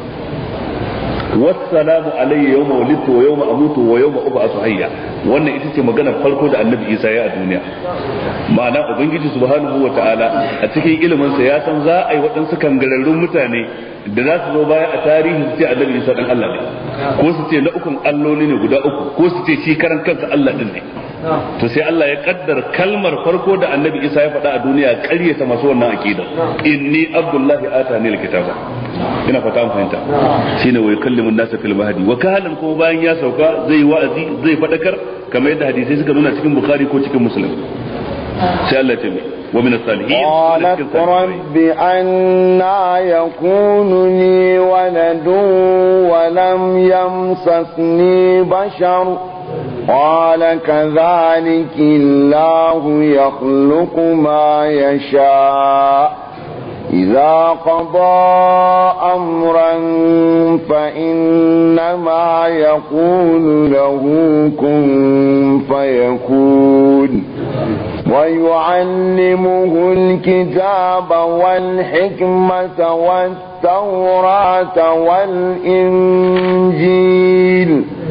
A: wassalamu alayya yawma wulidtu wa yawma amutu wa yawma ub'athu hayya wannan ita ce maganar farko da annabi Isa ya a duniya ma'ana ubangiji subhanahu wa ta'ala a cikin ilimin sa ya san za a yi waɗansu kangararrun mutane da za su zo baya a tarihi su ce annabi Isa dan Allah ne ko su ce na ukun alloli ne guda uku ko su ce shi karan kansa Allah din ne to sai Allah ya kaddar kalmar farko da annabi Isa ya faɗa a duniya ƙaryata masu wannan aqida inni abdullahi atani alkitaba ina fata an fahimta shine wa yukallimu an-nasa fil mahdi wa kahalan ko bayan ya sauka zai wa'azi zai fadakar kamar yadda hadisi suka nuna cikin bukhari ko cikin muslim sai Allah ya ce wa min as-salihin
B: qalat rabbi anna yakunu li waladun wa lam yamsasni bashar قال كذلك الله يخلق ما يشاء إذا قضى أمرا فإنما يقول له كن فيكون ويعلمه الكتاب والحكمة والتوراة والإنجيل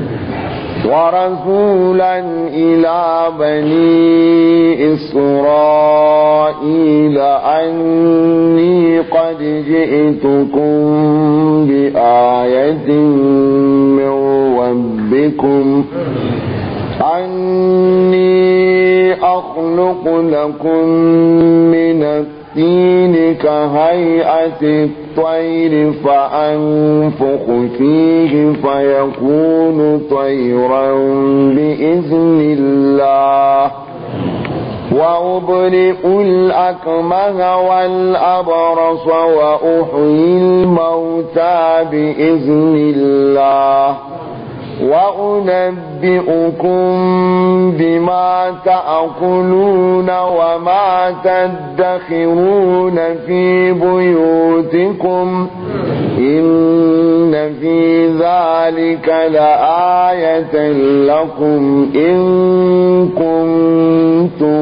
B: ورسولا إلى بني إسرائيل أني قد جئتكم بآية من ربكم أني أخلق لكم من الطين كهيئة الطير فأنفخ فيه فيكون طيرا بإذن الله وأبرئ الأكمه والأبرص وأحيي الموتى بإذن الله وأنبئكم بما تأكلون وما تدخرون في بيوتكم إن في ذلك لآية لكم إن كنتم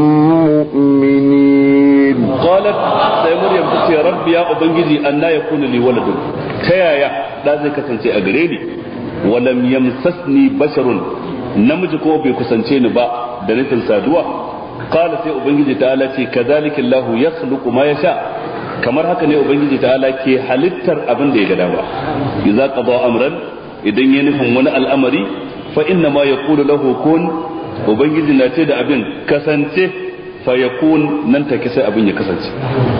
B: مؤمنين
A: قالت سيمريم تسي ربي يا أبنجي أن لا يكون لي ولد تيايا لا زي كتنسي أقريني walam yamsasni basharun namiji ko bai kusance ni ba da nufin saduwa qala sai ubangiji ta'ala ce kazalika Allahu yakhluqu ma yasha kamar haka ne ubangiji ta'ala ke halittar abin da ya ga dama idza qada amran idan ya nufin wani al'amari fa inna ma yaqulu lahu kun ubangiji na ce da abin kasance fa yakun nan take sai abin ya kasance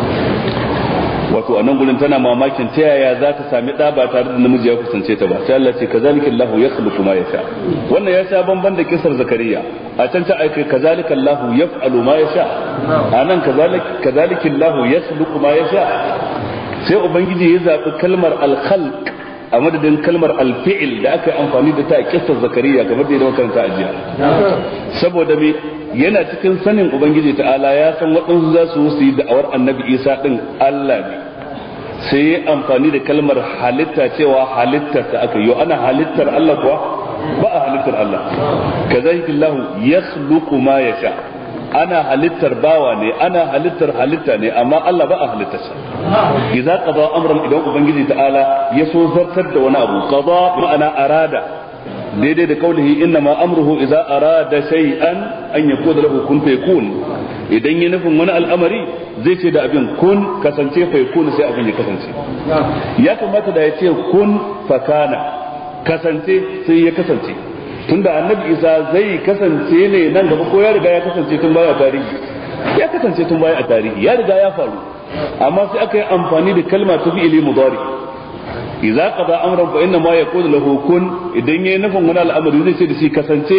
A: wato a nan gurin tana mamakin ta yaya za ta sami ɗa ba tare da namiji ya kusance ta ba sai Allah ce kazalika Allahu yakhluqu ma yasha wannan ya sha bamban da kisar zakariya a can ta aika kazalika Allahu yaf'alu ma yasha anan kazalika Allahu yakhluqu ma yasha sai ubangiji ya zabi kalmar al-khalq a madadin kalmar al-fi'l da aka yi amfani da ta a kisar zakariya kamar da ya makaranta a jiya saboda me yana cikin sanin ubangiji ta'ala ya san waɗansu za su yi da'awar annabi isa ɗin Allah ne sai ya amfani da kalmar halitta cewa halittar ta aka yi ana halittar Allah kuwa ba a halittar Allah kazalika Allah yakhluqu ma yasha ana halittar bawa ne ana halittar halitta ne amma Allah ba a halittarsa idza qada amran idan ubangiji ta'ala ya so zartar da wani abu qada ma'ana arada daidai da kaulihi inna ma amruhu idza arada shay'an an yakuna lahu kun fayakun idan ya nufin wani al'amari zai ce da abin kun kasance fayakun sai abin ya kasance ya kamata da ya ce kun fakana kasance sai ya kasance tunda annabi isa zai kasance ne nan gaba ko ya riga ya kasance tun baya tarihi ya kasance tun baya a tarihi ya riga ya faru amma sai aka yi amfani da kalma ta fi'ili mudari idza qada amran fa inna ma yaqulu lahu kun idan yayin nufin wani al'amari zai ce da shi kasance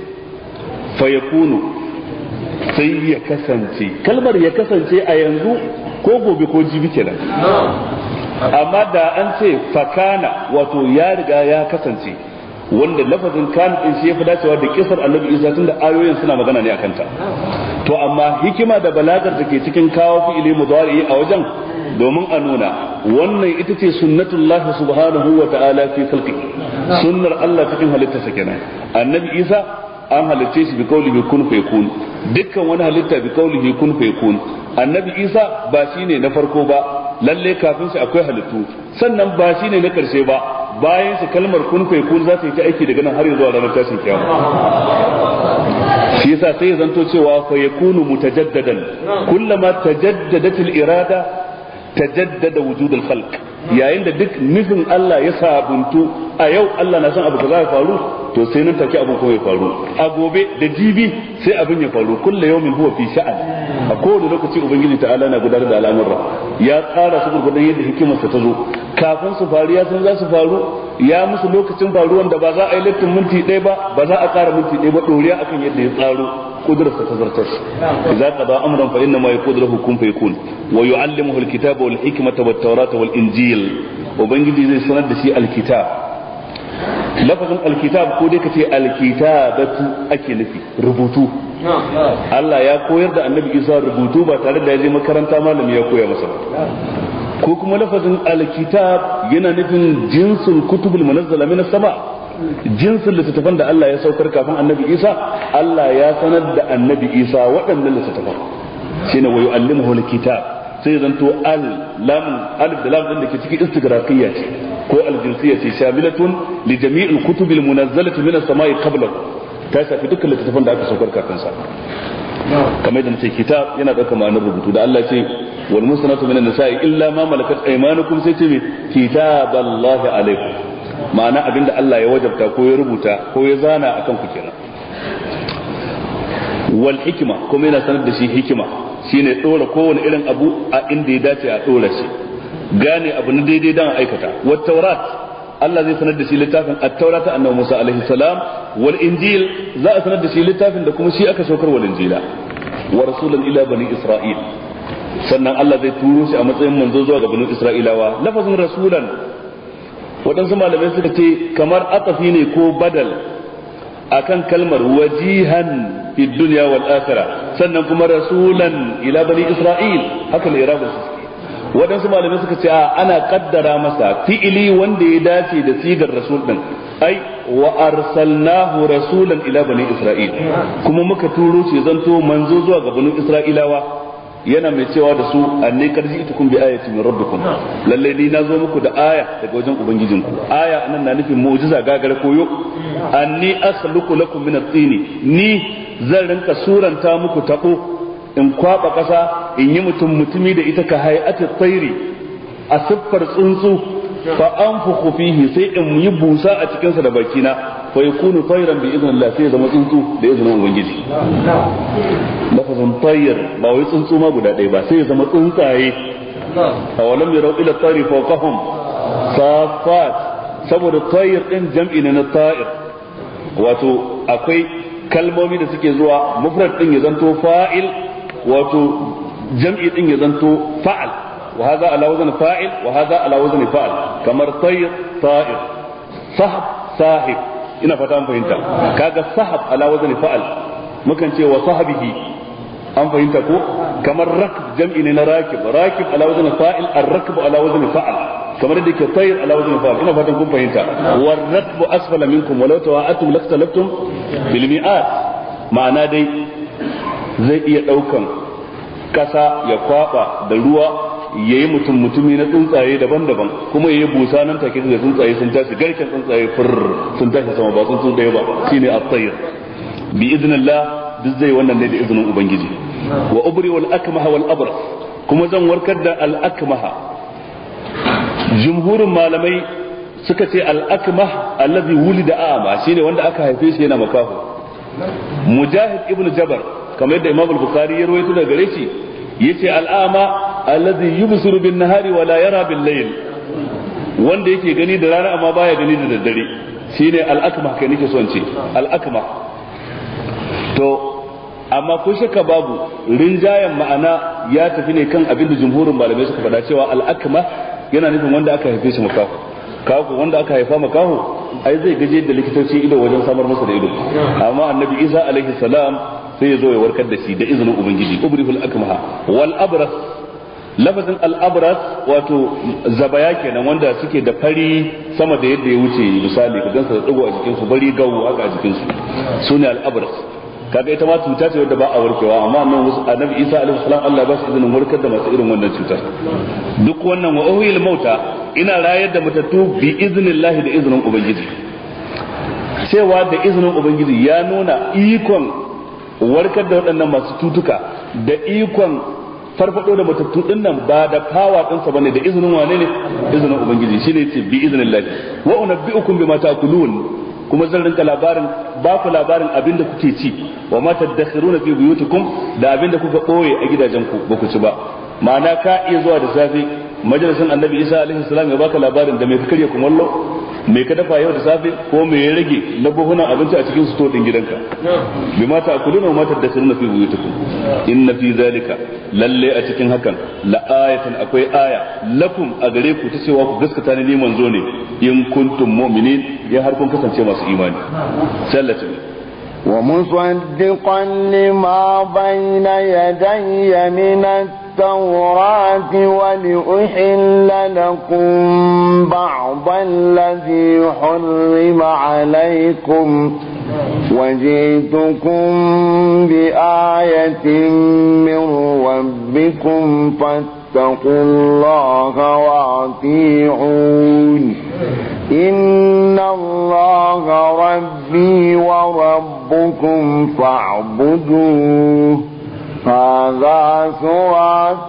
A: fa yakunu sai ya kasance kalmar ya kasance a yanzu ko gobe ko jibi kenan amma da an ce fakana wato ya riga ya kasance wanda lafazin kan din shi yafi dacewa da kisar annabi Isa tunda ayoyin suna magana ne akan ta to amma hikima da balagar da ke cikin kawo fi'ili mudari a wajen domin a nuna wannan ita ce sunnatullahi subhanahu wa ta'ala fi khalqi sunnar Allah cikin halittarsa kenan annabi Isa an halicce shi bi qawlihi kun fayakun dukkan wani halitta bi qawlihi kun fayakun annabi Isa ba shine na farko ba lalle kafin shi akwai halittu sannan ba shine na karshe ba bayan shi kalmar kun fayakun za ta yi ta aiki daga nan har zuwa ranar tashin kiyama shi yasa sai ya zanto cewa fa yakunu mutajaddadan kullama tajaddadat al-irada tajaddada wujud al-khalq yayin da duk nufin Allah ya sabuntu a yau Allah na san abu kaza ya faru to sai nan take abin ko ya faru a gobe da jibi sai abin ya faru kullu yawmin huwa fi sha'an a kowane lokaci ubangiji ta'ala na gudanar da al'amura ya tsara su gurgurdan yadda hikimarsa ta zo kafin su faru ya san za su faru ya musu lokacin faruwan da ba za a yi lattin minti ɗaya ba za a ƙara minti ɗaya ba ɗoriya akan yadda ya tsaro kudurarsa ta zartar idza qada amran fa inna ma yaqdiruhu kun fayakun wa yu'allimuhu al-kitaba wal hikmata wat tawrata wal injil ubangiji zai sanar da shi al-kitab lafazin al-kitab ko dai kace al-kitabatu ake nufi rubutu Allah ya koyar da annabi Isa rubutu ba tare da ya je makaranta malami ya koya masa ko kuma lafazin al-kitab yana nufin jinsul kutubul munazzala min as-sama jinsin littattafan da Allah ya saukar kafin annabi Isa Allah ya sanar da annabi Isa waɗannan littattafan shine wa yu'allimuhu al-kitab sai zanto alif da lam din da ke cikin istigraqiyya ce ko al-jinsiyya ce shamilatun li jami'il kutubil munazzalati min as-sama'i qabla ta shafi dukkan littattafan da aka saukar kafin sa kamar da nace kitab yana daukar ma'anar rubutu da Allah ce wal musnatu minan nisa'i illa ma malakat aymanukum sai ce kitaballahi alaykum ma'ana abinda Allah ya wajabta ko ya rubuta ko ya zana akan ku kenan wal hikma kuma yana sanar da shi hikima shine dora kowane irin abu a inda ya dace a dora shi gane abu na daidai dan aikata wat tawrat Allah zai sanar da shi littafin at-taurata annabi Musa alaihi salam wal injil za a sanar da shi littafin da kuma shi aka saukar wal injila wa rasulan ila bani isra'il sannan Allah zai turo shi a matsayin manzo zuwa ga bani isra'ilawa lafazin rasulan waɗansu malamai suka ce kamar atafi ne ko badal akan kalmar wajihan fi dunya wal akhirah sannan kuma rasulan ila bani isra'il haka ne irabun su waɗansu malamai suka ce ana kaddara masa fi'ili wanda ya dace da sigar rasul din ai wa arsalnahu rasulan ila bani isra'il kuma muka turo shi zanto manzo zuwa ga bani isra'ilawa yana mai cewa da su annai karji itukum bi ayati min rabbikum lalle ni nazo muku da aya daga wajen ubangijinku aya anan na nufin mu'jiza gagara koyo anni akhluqu lakum min at-tini ni zan rinka suranta muku tabo in kwaba kasa in yi mutumi da ita ka hay'atu tsairi a siffar tsuntsu fa anfukhu fihi sai in yi busa a cikin sa da bakina fa yakunu tayran bi idhnillah sai zama tsuntsu da izinin ubangiji lafazin tayr ba wai tsuntsu ma guda ɗaya ba sai zama tsuntsaye awalam yarau ila tayri fawqahum safat saboda tayr din jam'i ne na ta'ir wato akwai kalmomi da suke zuwa mufrad din ya zanto fa'il wato jam'i din ya zanto fa'al وهذا على وزن فاعل وهذا على وزن فاعل كمر طير طائر صحب صاحب ina fata an fahimta kaga sahab ala wazni fa'al mukan ce wa sahbihi an fahimta ko kamar rakb jam'i ne na rakib rakib ala wazni fa'il ar-rakb ala wazni fa'al kamar da ke tayr ala wazni fa'al ina fatan kun fahimta war rakb asfala minkum walau tawa'atum lakhtalaftum bil mi'at ma'ana dai zai iya daukan kasa ya kwaba da ruwa yayi mutumi na tsuntsaye daban-daban kuma yayi busa nan take da tsuntsaye sun tashi garken tsuntsaye fur sun tashi sama ba tsuntsu daya ba shine at-tayr bi idnillah duk zai wannan ne da izinin ubangiji wa ubri wal akmaha wal abras kuma zan warkar da al akmaha jumhurin malamai suka ce al akmah allazi wulida a'ma shine wanda aka haife shi yana makaho mujahid ibnu jabar kamar yadda imam al-bukhari ya rawaito daga gare shi yace al-a'ma allazi yubsiru bin nahari wa la yara bil layl wanda yake gani da rana amma baya gani da daddare shine al-akmah kai nake so in ce al-akmah to amma ko shakka babu rinjayen ma'ana ya tafi ne kan abin da jumhurin malamai suka faɗa cewa al-akmah yana nufin wanda aka haife shi makaho kawo wanda aka haifa makaho ai zai gaje da likitoci ido wajen samar masa da ido amma annabi Isa alaihi salam sai ya zo ya warkar da shi da izinin ubangiji ubrihul akmaha wal abras lafazin al-abras wato zabaya kenan wanda suke da fari sama da yadda ya wuce misali ka gansa da digo a jikin su bari gawo haka a jikin su sune al-abras kaga ita ma cuta ce wadda ba a warkewa amma annabi Isa alaihi salam Allah ba shi izinin warkar da masu irin wannan cutar duk wannan wa uhil mauta ina rayar da matattu bi iznillahi da iznin ubangiji cewa da iznin ubangiji ya nuna ikon warkar da waɗannan masu cutuka da ikon farfado da matattu din nan ba da fawa din sa bane da iznin wane ne iznin ubangiji shine yace bi iznillahi wa unabbiukum bima ta'kulun kuma zan rinka ba ku labarin abinda kuke ci wa ma tadakhiruna fi buyutikum da abinda kuka boye a gidajenku ba ku ci ba ma'ana ka iya zuwa da safe majalisin annabi Isa alaihi salam ya baka labarin da me ka karya kumallo me ka dafa yau da safe ko me ya rage na buhunan abinci a cikin sto din gidanka bi ma ta'kuluna wa ma tadakhiruna fi buyutikum inna fi zalika lalle a cikin hakan la ayatan akwai aya lakum a gare ku ta cewa ku gaskata ni manzo ne in kuntum mu'minin ya har kun kasance masu imani sallatu
B: ومصدقا لما بين يدي من التوراة ولأحل لكم بعض الذي حرم عليكم وجئتكم بآية من ربكم فاتقوا الله وأطيعون إن الله ربي وربكم فاعبدوه هذا صراط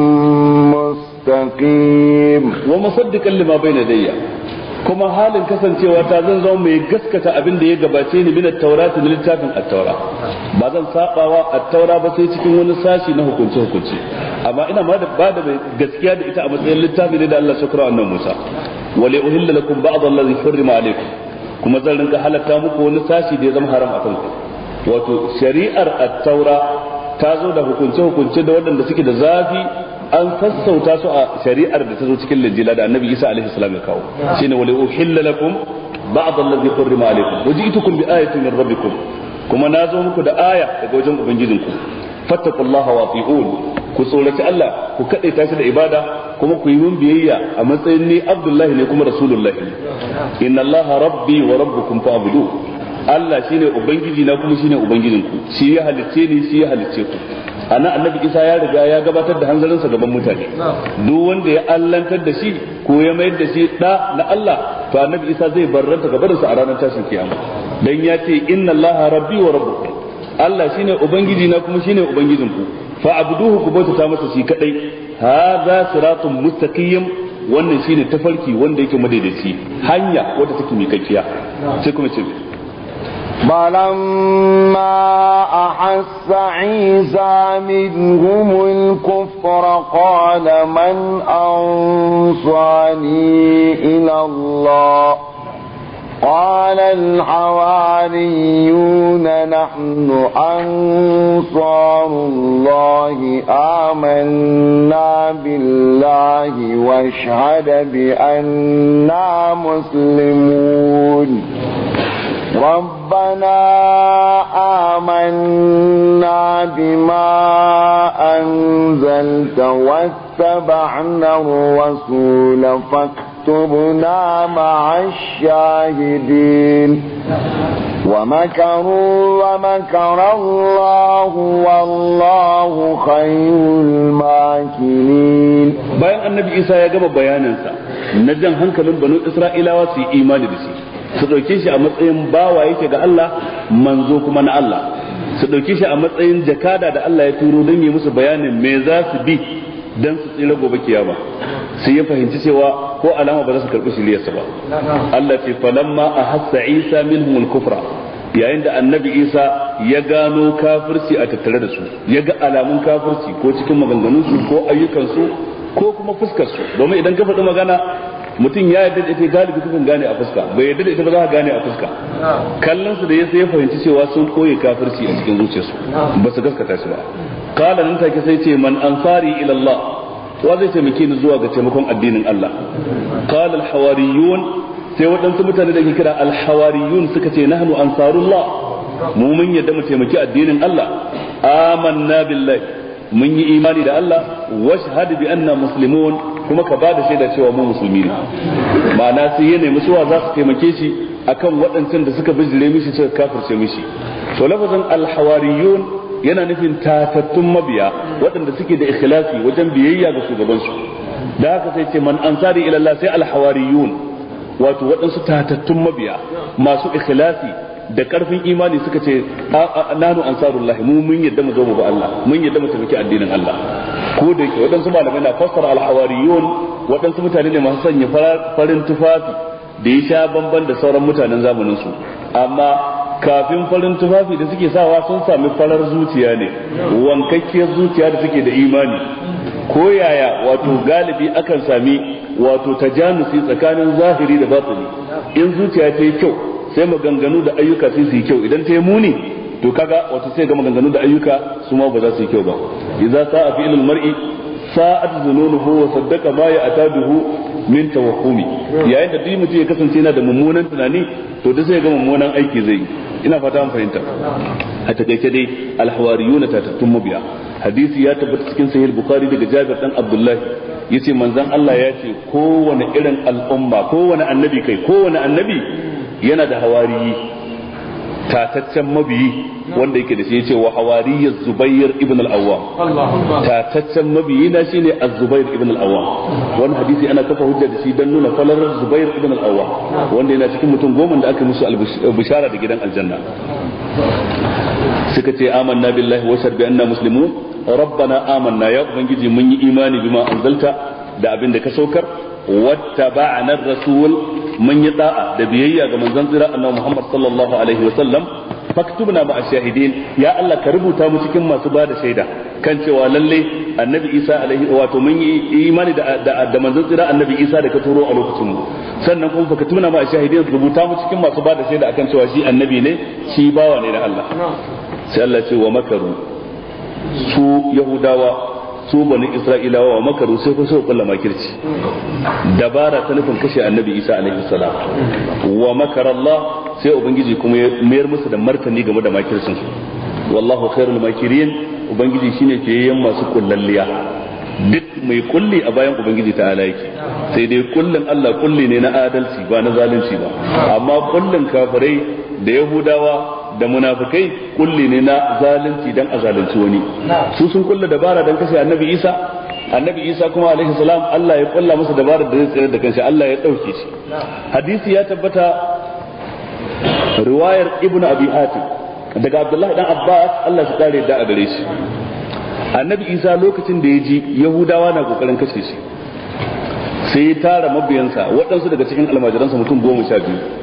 B: مستقيم
A: ومصدقا لما بين يدي kuma halin kasancewa ta zan zama mai gaskata abin da ya gabace ni min at-taurati da littafin at-taura ba zan sabawa at-taura ba sai cikin wani sashi na hukunce amma ina ma da mai gaskiya da ita a matsayin littafi ne da Allah shukra annabi Musa wali uhilla lakum ba'd allazi hurrima alaykum kuma zan rinka halatta muku wani sashi da ya zama haram a kanku wato shari'ar at-taura ta zo da hukunce da waɗanda suke da zafi an sassauta su a shari'ar da ta zo cikin linjila da annabi Isa alaihi salam ya kawo shine wali uhilla lakum ba'd allazi hurrima alaykum waji'tukum bi ayatin min rabbikum kuma nazo muku da aya daga wajen ubangijinku fattaqullaha wa ati'un ku tsoraci Allah ku kadaita shi da ibada kuma ku yi min biyayya a matsayin ni Abdullahi ne kuma Rasulullahi inna Allaha rabbi wa rabbukum fa'budu Allah shine ubangiji na kuma shine ubangijinku shi ya halicce ni shi ya halicce ku ana annabi Isa ya riga ya gabatar da hanzarinsa gaban mutane duk wanda ya allantar da shi ko ya mayar da shi da na Allah to annabi Isa zai barranta gabarinsa a ranar tashin kiyama dan ya ce inna Allaha rabbi wa rabbukum Allah shine ubangiji na kuma shine ubangijinku fa abduhu ku bauta masa shi kadai hadha siratun mustaqim wannan shine tafarki wanda yake madaidaici hanya wadda take mikakkiya sai kuma ce
B: فلما أحس عيسى منهم الكفر قال من أنصاني إلى الله قال الحواريون نحن أنصار الله آمنا بالله واشهد بأننا مسلمون ربنا آمنا بما أنزلت واتبعنا الرسول فاكتبنا مع الشاهدين ومكروا ومكر الله والله خير الماكرين
A: bayan annabi Isa ya gama bayanansa na jan hankalin banu Isra'ilawa su yi imani da shi su dauke shi a matsayin bawa yake ga Allah manzo kuma na Allah su dauke shi a matsayin jakada da Allah ya turo don yi musu bayanin me za su bi dan su tsira gobe kiyama sai ya fahimci cewa ko alama ba za su karbi shiriyarsa ba Allah ce falamma ahassa Isa minhum al-kufra yayin da annabi Isa ya gano kafirci a tattare da su ya ga alamun kafirci ko cikin maganganunsu ko ayyukansu ko kuma fuskar su domin idan ka faɗi magana mutum ya yarda da ita galibi kukan gane a fuska bai yarda da ita ba za ka gane a fuska kallon su da ya fahimci cewa sun koyi kafirci a cikin zuciyarsu ba su gaskata shi ba kala nan take sai ce man ansari ila Allah wa zai taimake ni zuwa ga taimakon addinin Allah qala al hawariyun sai waɗansu mutane da ke kira al hawariyun suka ce nahnu ansarullah mu mun yadda mu taimaki addinin Allah amanna billahi mun yi imani da Allah washhad bi anna muslimun kuma ka bada shaida cewa mu musulmi ne ma'ana sai ya nemi suwa za su taimake shi akan waɗancan da suka bijire mishi suka kafirce mishi to lafazin alhawariyun yana nufin tatattun mabiya waɗanda suke da ikhlasi wajen biyayya ga shugabansu da haka sai ce man ansari ila Allah sai alhawariyun wato waɗansu tatattun mabiya masu ikhlasi da karfin imani suka ce nanu ansarullah mu mun yadda mu zo mu ba Allah mun yadda mu tafi addinin Allah ko da yake waɗansu malamai na fassara alhawariyun waɗansu mutane ne masu sanya farin tufafi da ya sha bamban da sauran mutanen zamanin su amma kafin farin tufafi da suke sawa sun sami farar zuciya ne wankakkiyar zuciya da suke da imani ko yaya wato galibi akan sami wato tajanusi tsakanin zahiri da batini in zuciya ta yi kyau sai maganganu da ayyuka sai su yi kyau idan ta yi muni to kaga wato sai ga maganganu da ayyuka su ma ba za su yi kyau ba idza sa'a fi'lul mar'i sa'at zununuhu wa saddaqa ma ya'taduhu min tawahhumi yayin da duk mutum ya kasance yana da mummunan tunani to duk sai ga mummunan aiki zai yi ina fata an fahimta a takaice dai alhawariyuna tatattun mabiya hadisi ya tabbata cikin sahih bukhari daga Jabir dan Abdullah yace manzon Allah ya ce kowane irin al'umma kowane annabi yana da hawariyi tataccen mabiyi wanda yake da shi yace wa hawariyyu Zubair ibn al-Awwam tataccen mabiyi na shine az-Zubair ibn al-Awwam wannan hadisi ana kafa hujja da shi dan nuna falalar Zubair ibn al-Awwam wanda yana cikin mutum goma da aka musu bishara da gidan aljanna suka ce amanna billahi wa shahid bi anna muslimun rabbana amanna ya ubangiji mun yi imani bima anzalta da abin da ka saukar wattaba'na ar-rasul mun yi da'a da biyayya ga manzon tsira annabi Muhammad sallallahu alaihi wa sallam faktubna ma ashahidin ya Allah ka rubuta mu cikin masu bada shaida kan cewa lalle annabi Isa alaihi wato mun yi imani da manzon tsira annabi Isa da ka turo a lokacin mu sannan kuma faktubna ma ashahidin rubuta mu cikin masu bada shaida akan cewa shi annabi ne shi bawa ne da Allah sai Allah ce wa makaru su yahudawa su bani isra'ilawa wa makaru sai ku kulla makirci dabara ta nufin kashe annabi Isa alaihi salam wa makar Allah sai ubangiji kuma ya mayar musu da martani game da makircin su wallahu khairul makirin ubangiji shine fiyayyen masu kullalliya duk mai kulli a bayan ubangiji ta ala yake sai dai kullin Allah kulli ne na adalci ba na zalunci ba amma kullin kafirai da yahudawa da munafikai kulli ne na zalunci dan a zalunci wani su sun kulla dabara dan kashe annabi Isa kuma alaihi salam Allah ya kulla masa dabara da zai tsira da kanshi Allah ya dauke shi hadisi ya tabbata riwayar ibnu abi hatim daga Abdullah dan Abbas Allah ya kare da a gare shi annabi Isa lokacin da ya ji yahudawa na kokarin kashe shi sai ya tara mabiyansa waɗansu daga cikin almajiransa mutum 12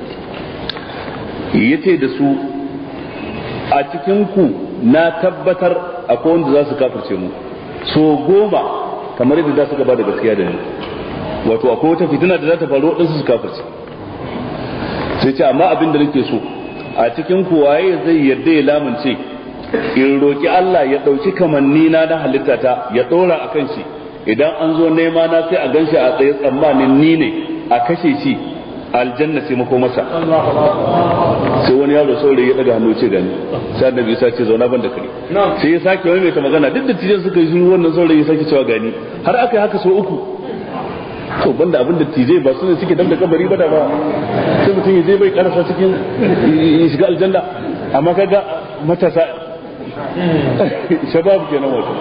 A: yace da su a cikin ku na tabbatar akwai wanda za su kafirce mu so 10 kamar yadda za su gaba da gaskiya da ni wato akwai wata fitina da za ta faru waɗansu su kafirce sai ce amma abin da nake so a cikin ku waye zai yarda ya lamunce in roki Allah ya dauki kamanni na halitta ta ya dora akan shi idan an zo nema na sai a ganshi a tsaye tsammanin ni ne a kashe shi aljanna sai mako masa sai wani yaro saurayi ya daga hannu ce gani sai annabi Isa ce zauna ban da kai sai ya sake wani mai ta magana duk da tijin suka yi shiru wannan saurayi ya sake cewa gani har aka yi haka so 3 to banda abin da tijai ba su ne suke damda kabari ba da ba sai mutum ya je bai karasa cikin ya shiga aljanna amma kaga matasa shabab kenan wato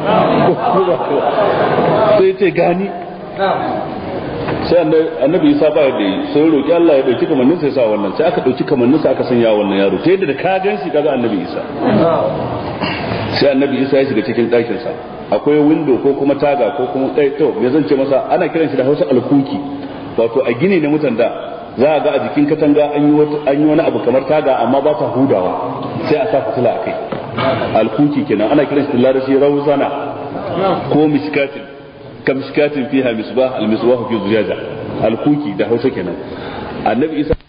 A: sai ce gani sai annabi Isa ba da sai roki Allah ya dauki kamannin sai sa wannan sai aka dauki kamannin sa aka sanya wannan yaro ta yadda da ka ganshi kaga annabi Isa sai annabi Isa ya shiga cikin ɗakin sa akwai window ko kuma taga ko kuma to me zan ce masa ana kiran shi da Hausa alkuki wato a gine ne mutan da za a ga a jikin katanga an yi wani abu kamar taga amma ba ta hudawa sai a sa fitila akai alkuki kenan ana kiran shi da Larabci rawzana ko miskatin kamishkatin fiha misbah almisbah fi zujaja alkuki da Hausa kenan annabi Isa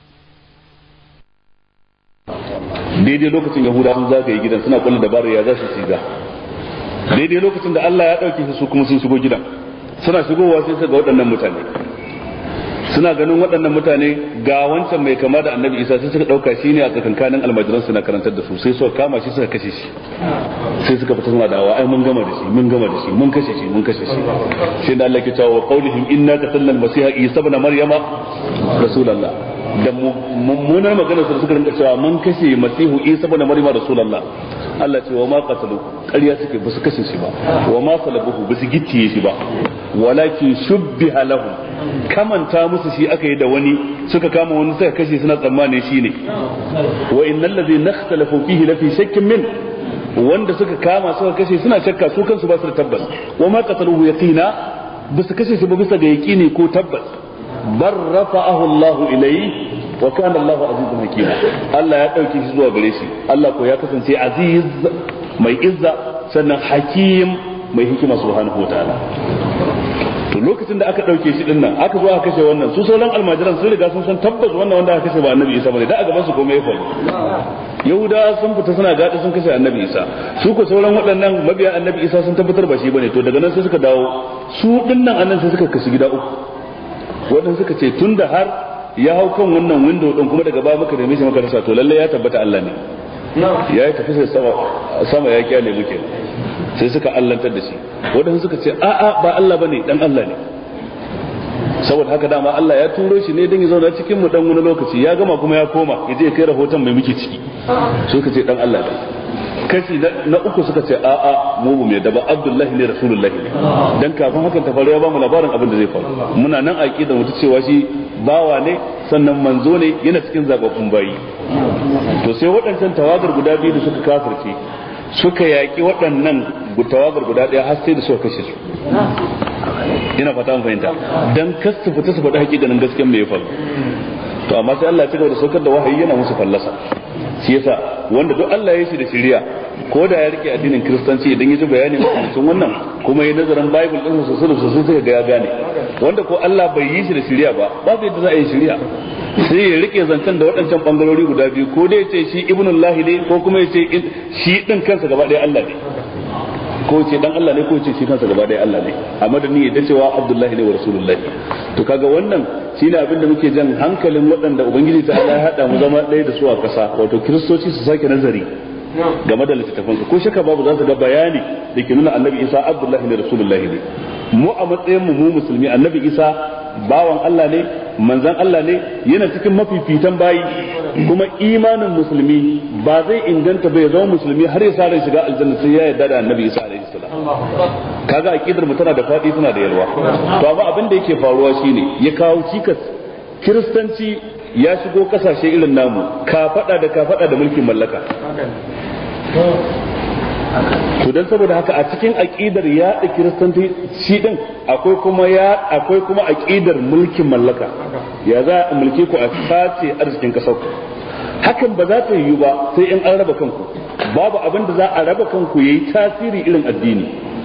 A: daidai lokacin yahuda sun zagaye gidan suna kullu dabarar ya za su shiga daidai lokacin da Allah ya dauke su kuma sun shigo gidan suna shigowa sai su ga waɗannan mutane suna ganin waɗannan mutane ga wancan mai kama da annabi Isa sai suka ɗauka shi ne a tsakankanin almajiran su na karantar da su sai suka kama shi suka kashe shi sai suka fita suna da'awa ai mun gama da shi mun kashe shi sai da Allah ke cewa qaulihim inna qatalna al-masiha Isa ibn maryama rasulullah da mummunar maganar su suka rinka cewa mun kashe masihu Isa ibn maryama rasulullah Allah ce wa ma qatalu ƙarya suke ba su kashe shi ba wa ma salabuhu ba su gicciye shi ba walakin shubbiha lahum kamanta musu shi aka yi da wani suka kama wani suka kashe suna tsammani shi ne wa innal ladhina ikhtalafu fihi lafi shakkin min wanda suka kama suka kashe suna shakka su kansu ba su da tabbas wa ma qataluhu yaqina ba su kashe shi ba bisa ga yaqini ko tabbas bar rafa'ahu Allah ilayhi wa kana Allah azizun hakim Allah ya dauke shi zuwa gare shi Allah ko ya kasance aziz mai izza sannan hakim mai hikima subhanahu wataala to lokacin da aka dauke shi dinnan aka zo aka kashe wannan su sauran almajiran sun riga sun san tabbas wannan wanda aka kashe ba annabi Isa bane da a gaban su komai ya faru Yahuda sun fita suna gadi sun kashe annabi Isa su ko sauran waɗannan mabiya annabi Isa sun tabbatar ba shi bane to daga nan sai suka dawo su dinnan annan sai suka kashi gida uku waɗanda suka ce tunda har ya hau kan wannan window din kuma daga baya muka neme shi muka rasa to lalle ya tabbata Allah ne ya yi tafi sai sama ya kyale muke sai suka allantar da shi waɗanda suka ce a'a ba Allah bane dan Allah ne saboda haka dama Allah ya turo shi ne dan ya zauna cikin mu dan wani lokaci ya gama kuma ya koma ya je ya kai rahoton mai muke ciki suka ce dan Allah ne kashi na uku suka ce a'a mu mai da ba Abdullahi ne Rasulullahi ne dan kafin hakan ta faru ya ba mu labarin abin da zai faru muna nan aqidar mu ta cewa shi bawa ne sannan manzo ne yana cikin zababbun bayi to sai waɗancan tawagar guda biyu da suka kafirce suka yaki waɗannan tawagar guda ɗaya har sai da suka kashe su ina fata mun fahimta dan kasu fita su faɗi hakikanin gaskiyar me ya faru to amma sai Allah ya cigaba da saukar da wahayi yana musu fallasa shi yasa wanda duk Allah ya shi da shari'a ko da ya rike addinin kristanci idan ya ji bayani mutum wannan kuma ya nazarin bible din su sai ga ya gane wanda ko Allah bai yi shi da shari'a ba babu yadda za a yi shari'a sai ya rike zancen da waɗancan bangarori guda biyu ko dai ya ce shi ibnullahi ne ko kuma ya ce shi din kansa gaba ɗaya Allah ne ko ce dan Allah ne ko ce shi kansa gaba ɗaya Allah ne amma da ni da cewa Abdullahi ne wa Rasulullahi to kaga wannan shine abin da muke jan hankalin waɗanda ubangiji ta Allah ya hada mu zama ɗaya da su a ƙasa wato kiristoci su sake nazari game da littattafan su ko shaka babu za su ga bayani da ke nuna annabi Isa Abdullahi ne Rasulullahi ne mu a matsayin mu musulmi annabi Isa bawan Allah ne manzon Allah ne yana cikin mafifitan bayi kuma imanin musulmi ba zai inganta bai zama musulmi har ya sare shiga aljanna sai ya yarda da annabi Isa alaihi salam kaga aqidar mu tana da fadi tana da yalwa to amma abin da yake faruwa shine ya kawo cikas kiristanci ya shigo kasashe irin namu ka fada da mulkin mallaka to dan saboda haka a cikin aqidar ya da kiristanci shi din akwai kuma aqidar mulkin mallaka ya za a mulke ku a sace arzikin kasar ku hakan ba za ta yiwu ba sai in an raba kanku babu abin da za a raba kanku yayi tasiri irin addini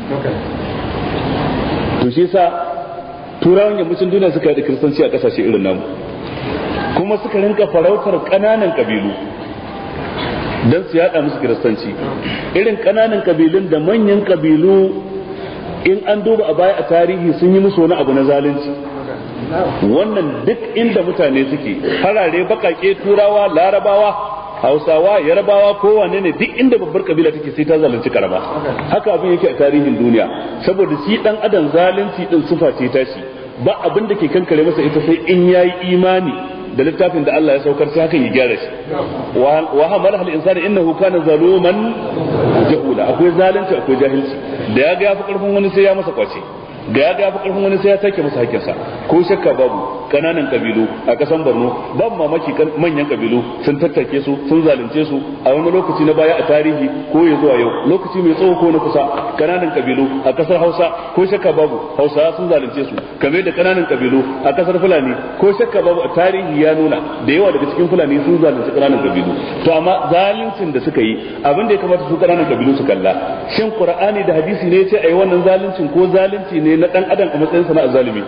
A: to shi yasa turawan yammacin duniya suka yi da kiristanci a kasashe irin namu kuma suka rinka farautar kananan kabilu don su yada musu kiristanci irin kananan kabilun da manyan kabilu in an duba a baya a tarihi sun yi musu wani abu na zalunci wannan duk inda mutane suke farare bakake turawa larabawa hausawa yarabawa kowane ne duk inda babbar kabila take sai ta zalunci karama haka abin yake a tarihin duniya saboda shi dan adam zalunci din sufa ce tashi ba abin da ke kankare masa ita sai in yayi imani da littafin da Allah ya saukar sai hakan ya gyara shi wa hamala al insani innahu kana zaluman jahula akwai zalunci akwai jahilci da ya ga yafi karfin wani sai ya masa kwace da ya ga yafi karfin wani sai ya take masa hakkinsa ko shakka babu kananan kabilu a kasan Borno ban mamaki manyan kabilu sun tattake su sun zalunce su a wani lokaci na baya a tarihi ko ya zuwa yau lokaci mai tsawo ko na kusa kananan kabilu a kasar Hausa ko shakka babu Hausawa sun zalunce su kamar da kananan kabilu a kasar Fulani ko shakka babu a tarihi ya nuna da yawa daga cikin Fulani sun zalunci kananan kabilu to amma zaluncin da suka yi abin da ya kamata su kananan kabilu su kalla shin Qur'ani da hadisi ne ya ce ayi wannan zaluncin ko zalunci ne na dan adam a matsayin sana zalimi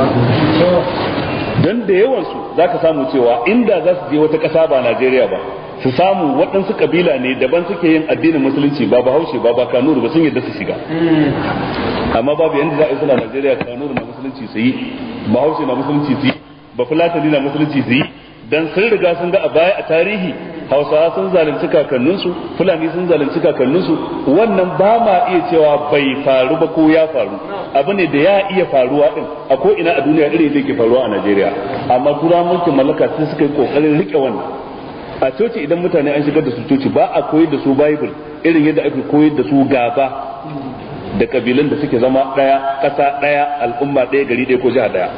A: dan da yawan su zaka samu cewa inda za su je wata kasa ba Najeriya ba su samu waɗansu kabila ne daban suke yin addinin musulunci ba Bahaushe ba Kanuri ba sun yadda su shiga amma babu yanda za a yi suna Najeriya Kanuri na musulunci su yi Bahaushe na musulunci su yi ba Fulatani na musulunci su yi dan sun riga sun ga a baya a tarihi Hausawa sun zalunci kakanninsu Fulani sun zalunci kakanninsu wannan ba ma iya cewa bai faru ba ko ya faru abu ne da ya iya faruwa din a ko ina a duniya irin da yake faruwa a Najeriya amma turawan mulkin mallaka sai suka yi kokarin rike wannan a coci idan mutane an shigar da su coci ba a koyar da su Bible irin yadda ake koyar da su gaba da kabilan da suke zama daya kasa daya al'umma daya gari daya ko jiha daya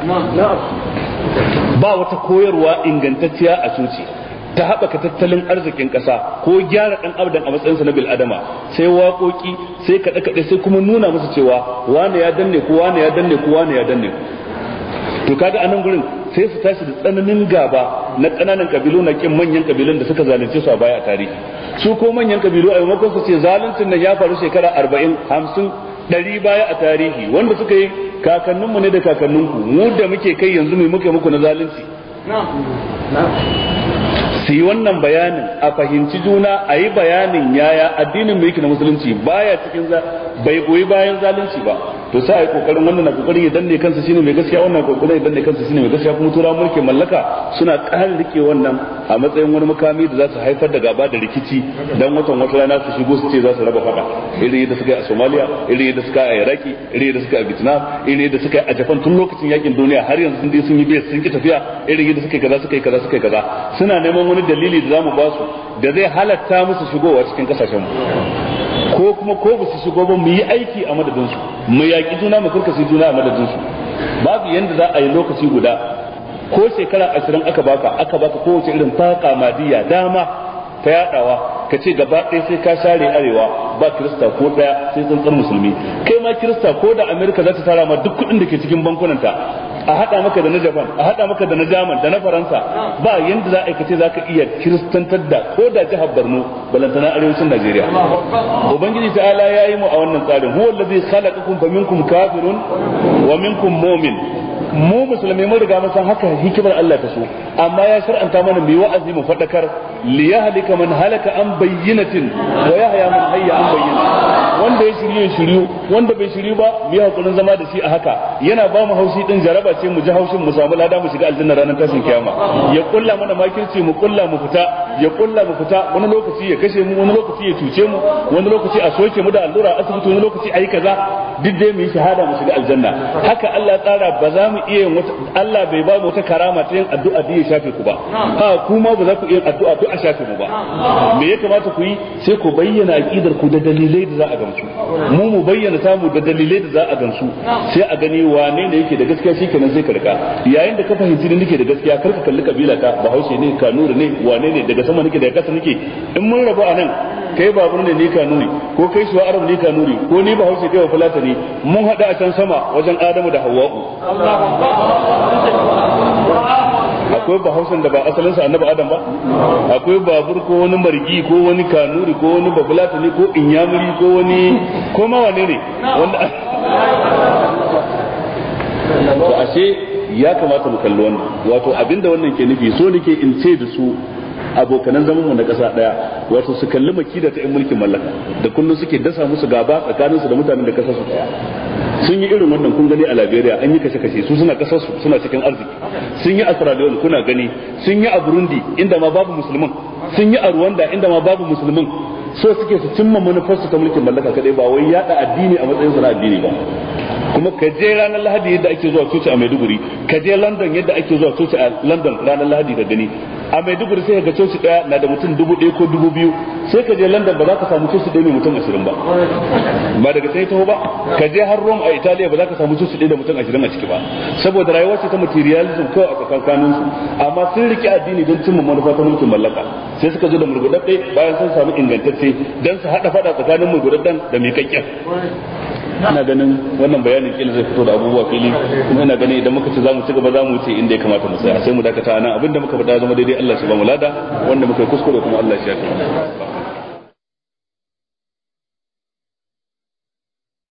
A: ba wata koyarwa ingantacciya a coci ta haɓaka tattalin arzikin ƙasa ko gyara ɗan abdan a matsayinsa na bil'adama sai waƙoƙi sai kaɗe-kaɗe sai kuma nuna musu cewa wane ya danne ku wane ya danne ku wane ya danne ku to kaga anan gurin sai su tashi da tsananin gaba na ƙananan kabilu na kin manyan kabilun da suka zalunce su a baya a tarihi su ko manyan kabilu a maimakon su ce zaluncin nan ya faru shekara 40 50 100 baya a tarihi wanda suka yi kakanninmu ne da kakanninku mu da muke kai yanzu mai muke muku na zalunci su yi wannan bayanin a fahimci juna a yi bayanin yaya addinin mai na musulunci baya cikin bai goyi bayan zalunci ba to sai a yi kokarin wannan na kokarin ya danne kansa shine mai gaskiya wannan kokarin ya danne kansa shine mai gaskiya kuma turawa mulkin mallaka suna ƙara rike wannan a matsayin wani makami da za su haifar da gaba da rikici dan watan wata rana su shigo su ce za su raba fada irin yadda suka yi a Somalia irin yadda suka yi a Iraki irin yadda suka yi a Vietnam irin yadda suka yi a Japan tun lokacin yakin duniya har yanzu sun yi base sun ki tafiya irin yadda suka yi kaza suka yi kaza suka yi kaza suna neman wani dalili da zamu ba su da zai halatta musu shigowa cikin kasashen mu ko kuma ko ba su shigo ba mu yi aiki a madadin su mu yaki juna mu karkashe juna a madadin su babu yanda za a yi lokaci guda ko shekara 20 aka baka kowace irin taka madiya dama ta yadawa ka ce gaba ɗaya sai ka share arewa ba kirista ko ɗaya sai tsantsar musulmi kai ma kirista ko da Amerika za ta tara ma duk kuɗin da ke cikin bankunanta a haɗa maka da na Japan a haɗa maka da na Jaman da na Faransa ba yanda za a kace za ka iya kiristantar da ko da jihar Borno balantana arewacin Najeriya ubangiji ta'ala yayi mu a wannan tsarin huwa allazi khalaqakum faminkum kafirun wa minkum mu'min mu musulmai mun riga mun san haka hikimar Allah ta so amma ya shar'anta mana mai wa'azi mu fadakar li yahlika man halaka an bayyinatin wa yahya man hayya an bayyina wanda ya shiryu wanda bai shiryu ba mu yi hakurin zama da shi a haka yana ba mu haushi din jaraba ce mu ji haushin mu samu lada mu shiga aljanna ranar tashin kiyama ya kulla mana makirci mu kulla mu fita ya kulla mu fita wani lokaci ya kashe mu wani lokaci ya cuce mu wani lokaci a soke mu da allura asibiti wani lokaci ayi kaza duk dai mu yi shahada mu shiga aljanna haka Allah ya tsara ba za mu iya wata Allah bai ba mu wata karama ta yin addu'a da ya shafe ku ba ha kuma ba za ku iya addu'a duk a shafe mu ba me ya kamata ku yi sai ku bayyana aqidar ku da dalilai da za a gamsu mu bayyana samu da dalilai da za a gamsu sai a gani wane ne yake da gaskiya shikenan sai ka rika yayin da ka fahimci ni nake da gaskiya kar ka kalli kabila ta Bahaushe ne Kanuri ne wane ne daga sama nake daga kasa nake in mun rabu anan kai babur ne ni Kanuri ko kai shuwa Arab ni Kanuri ko ni Bahaushe kai wa Fulatani mun hada a can sama wajen Adamu da Hawwa'u akwai Bahausan da ba asalinsa annabi Adam ba akwai babur ko wani margi ko wani Kanuri ko wani Bafulatani ko Inyamuri ko wani ko ma wane ne wanda to ashe ya kamata mu kalli wannan wato abinda wannan ke nufi so nake in ce da su abokanan zaman mu na ƙasa daya wato su kalli makida ta 'yan mulkin mallaka da kullum suke dasa musu gaba tsakanin su da mutanen da kasar su daya sun yi irin wannan kun gani a Liberia an yi kashe-kashe su suna kasar su suna cikin arziki sun yi a Sierra Leone kuna gani sun yi a Burundi inda ma babu musulmin sun yi a Rwanda inda ma babu musulmin so suke su cimma manufarsu ta mulkin mallaka kadai ba wai yada addini a matsayin su na addini ba kuma ka je ranar Lahadi yadda ake zuwa coci a Maiduguri ka je London yadda ake zuwa coci a London ranar Lahadi ka gani a Maiduguri sai ka ga coci daya na da mutum 1000 ko 2000 sai ka je London ba za ka samu coci daya mai mutum 20 ba ba daga sai taho ba ka je har Rome a Italiya ba za ka samu coci daya da mutum 20 a ciki ba saboda rayuwa ce ta materialism kawai a tsakanin su amma sun rike addini don cimma manufa ta mulkin mallaka sai suka zo da murgudadde bayan sun samu ingantacce dan su hada fada tsakanin murgudaddan da mai kakken ina ganin wannan bayanin kila zai fito da abubuwa fili kuma ina ganin idan muka ci zamu ci gaba zamu wuce inda ya kamata mu tsaya sai mu dakata nan abinda muka faɗa zama daidai Allah shi ba mu lada wanda muka yi kuskure kuma Allah shi ya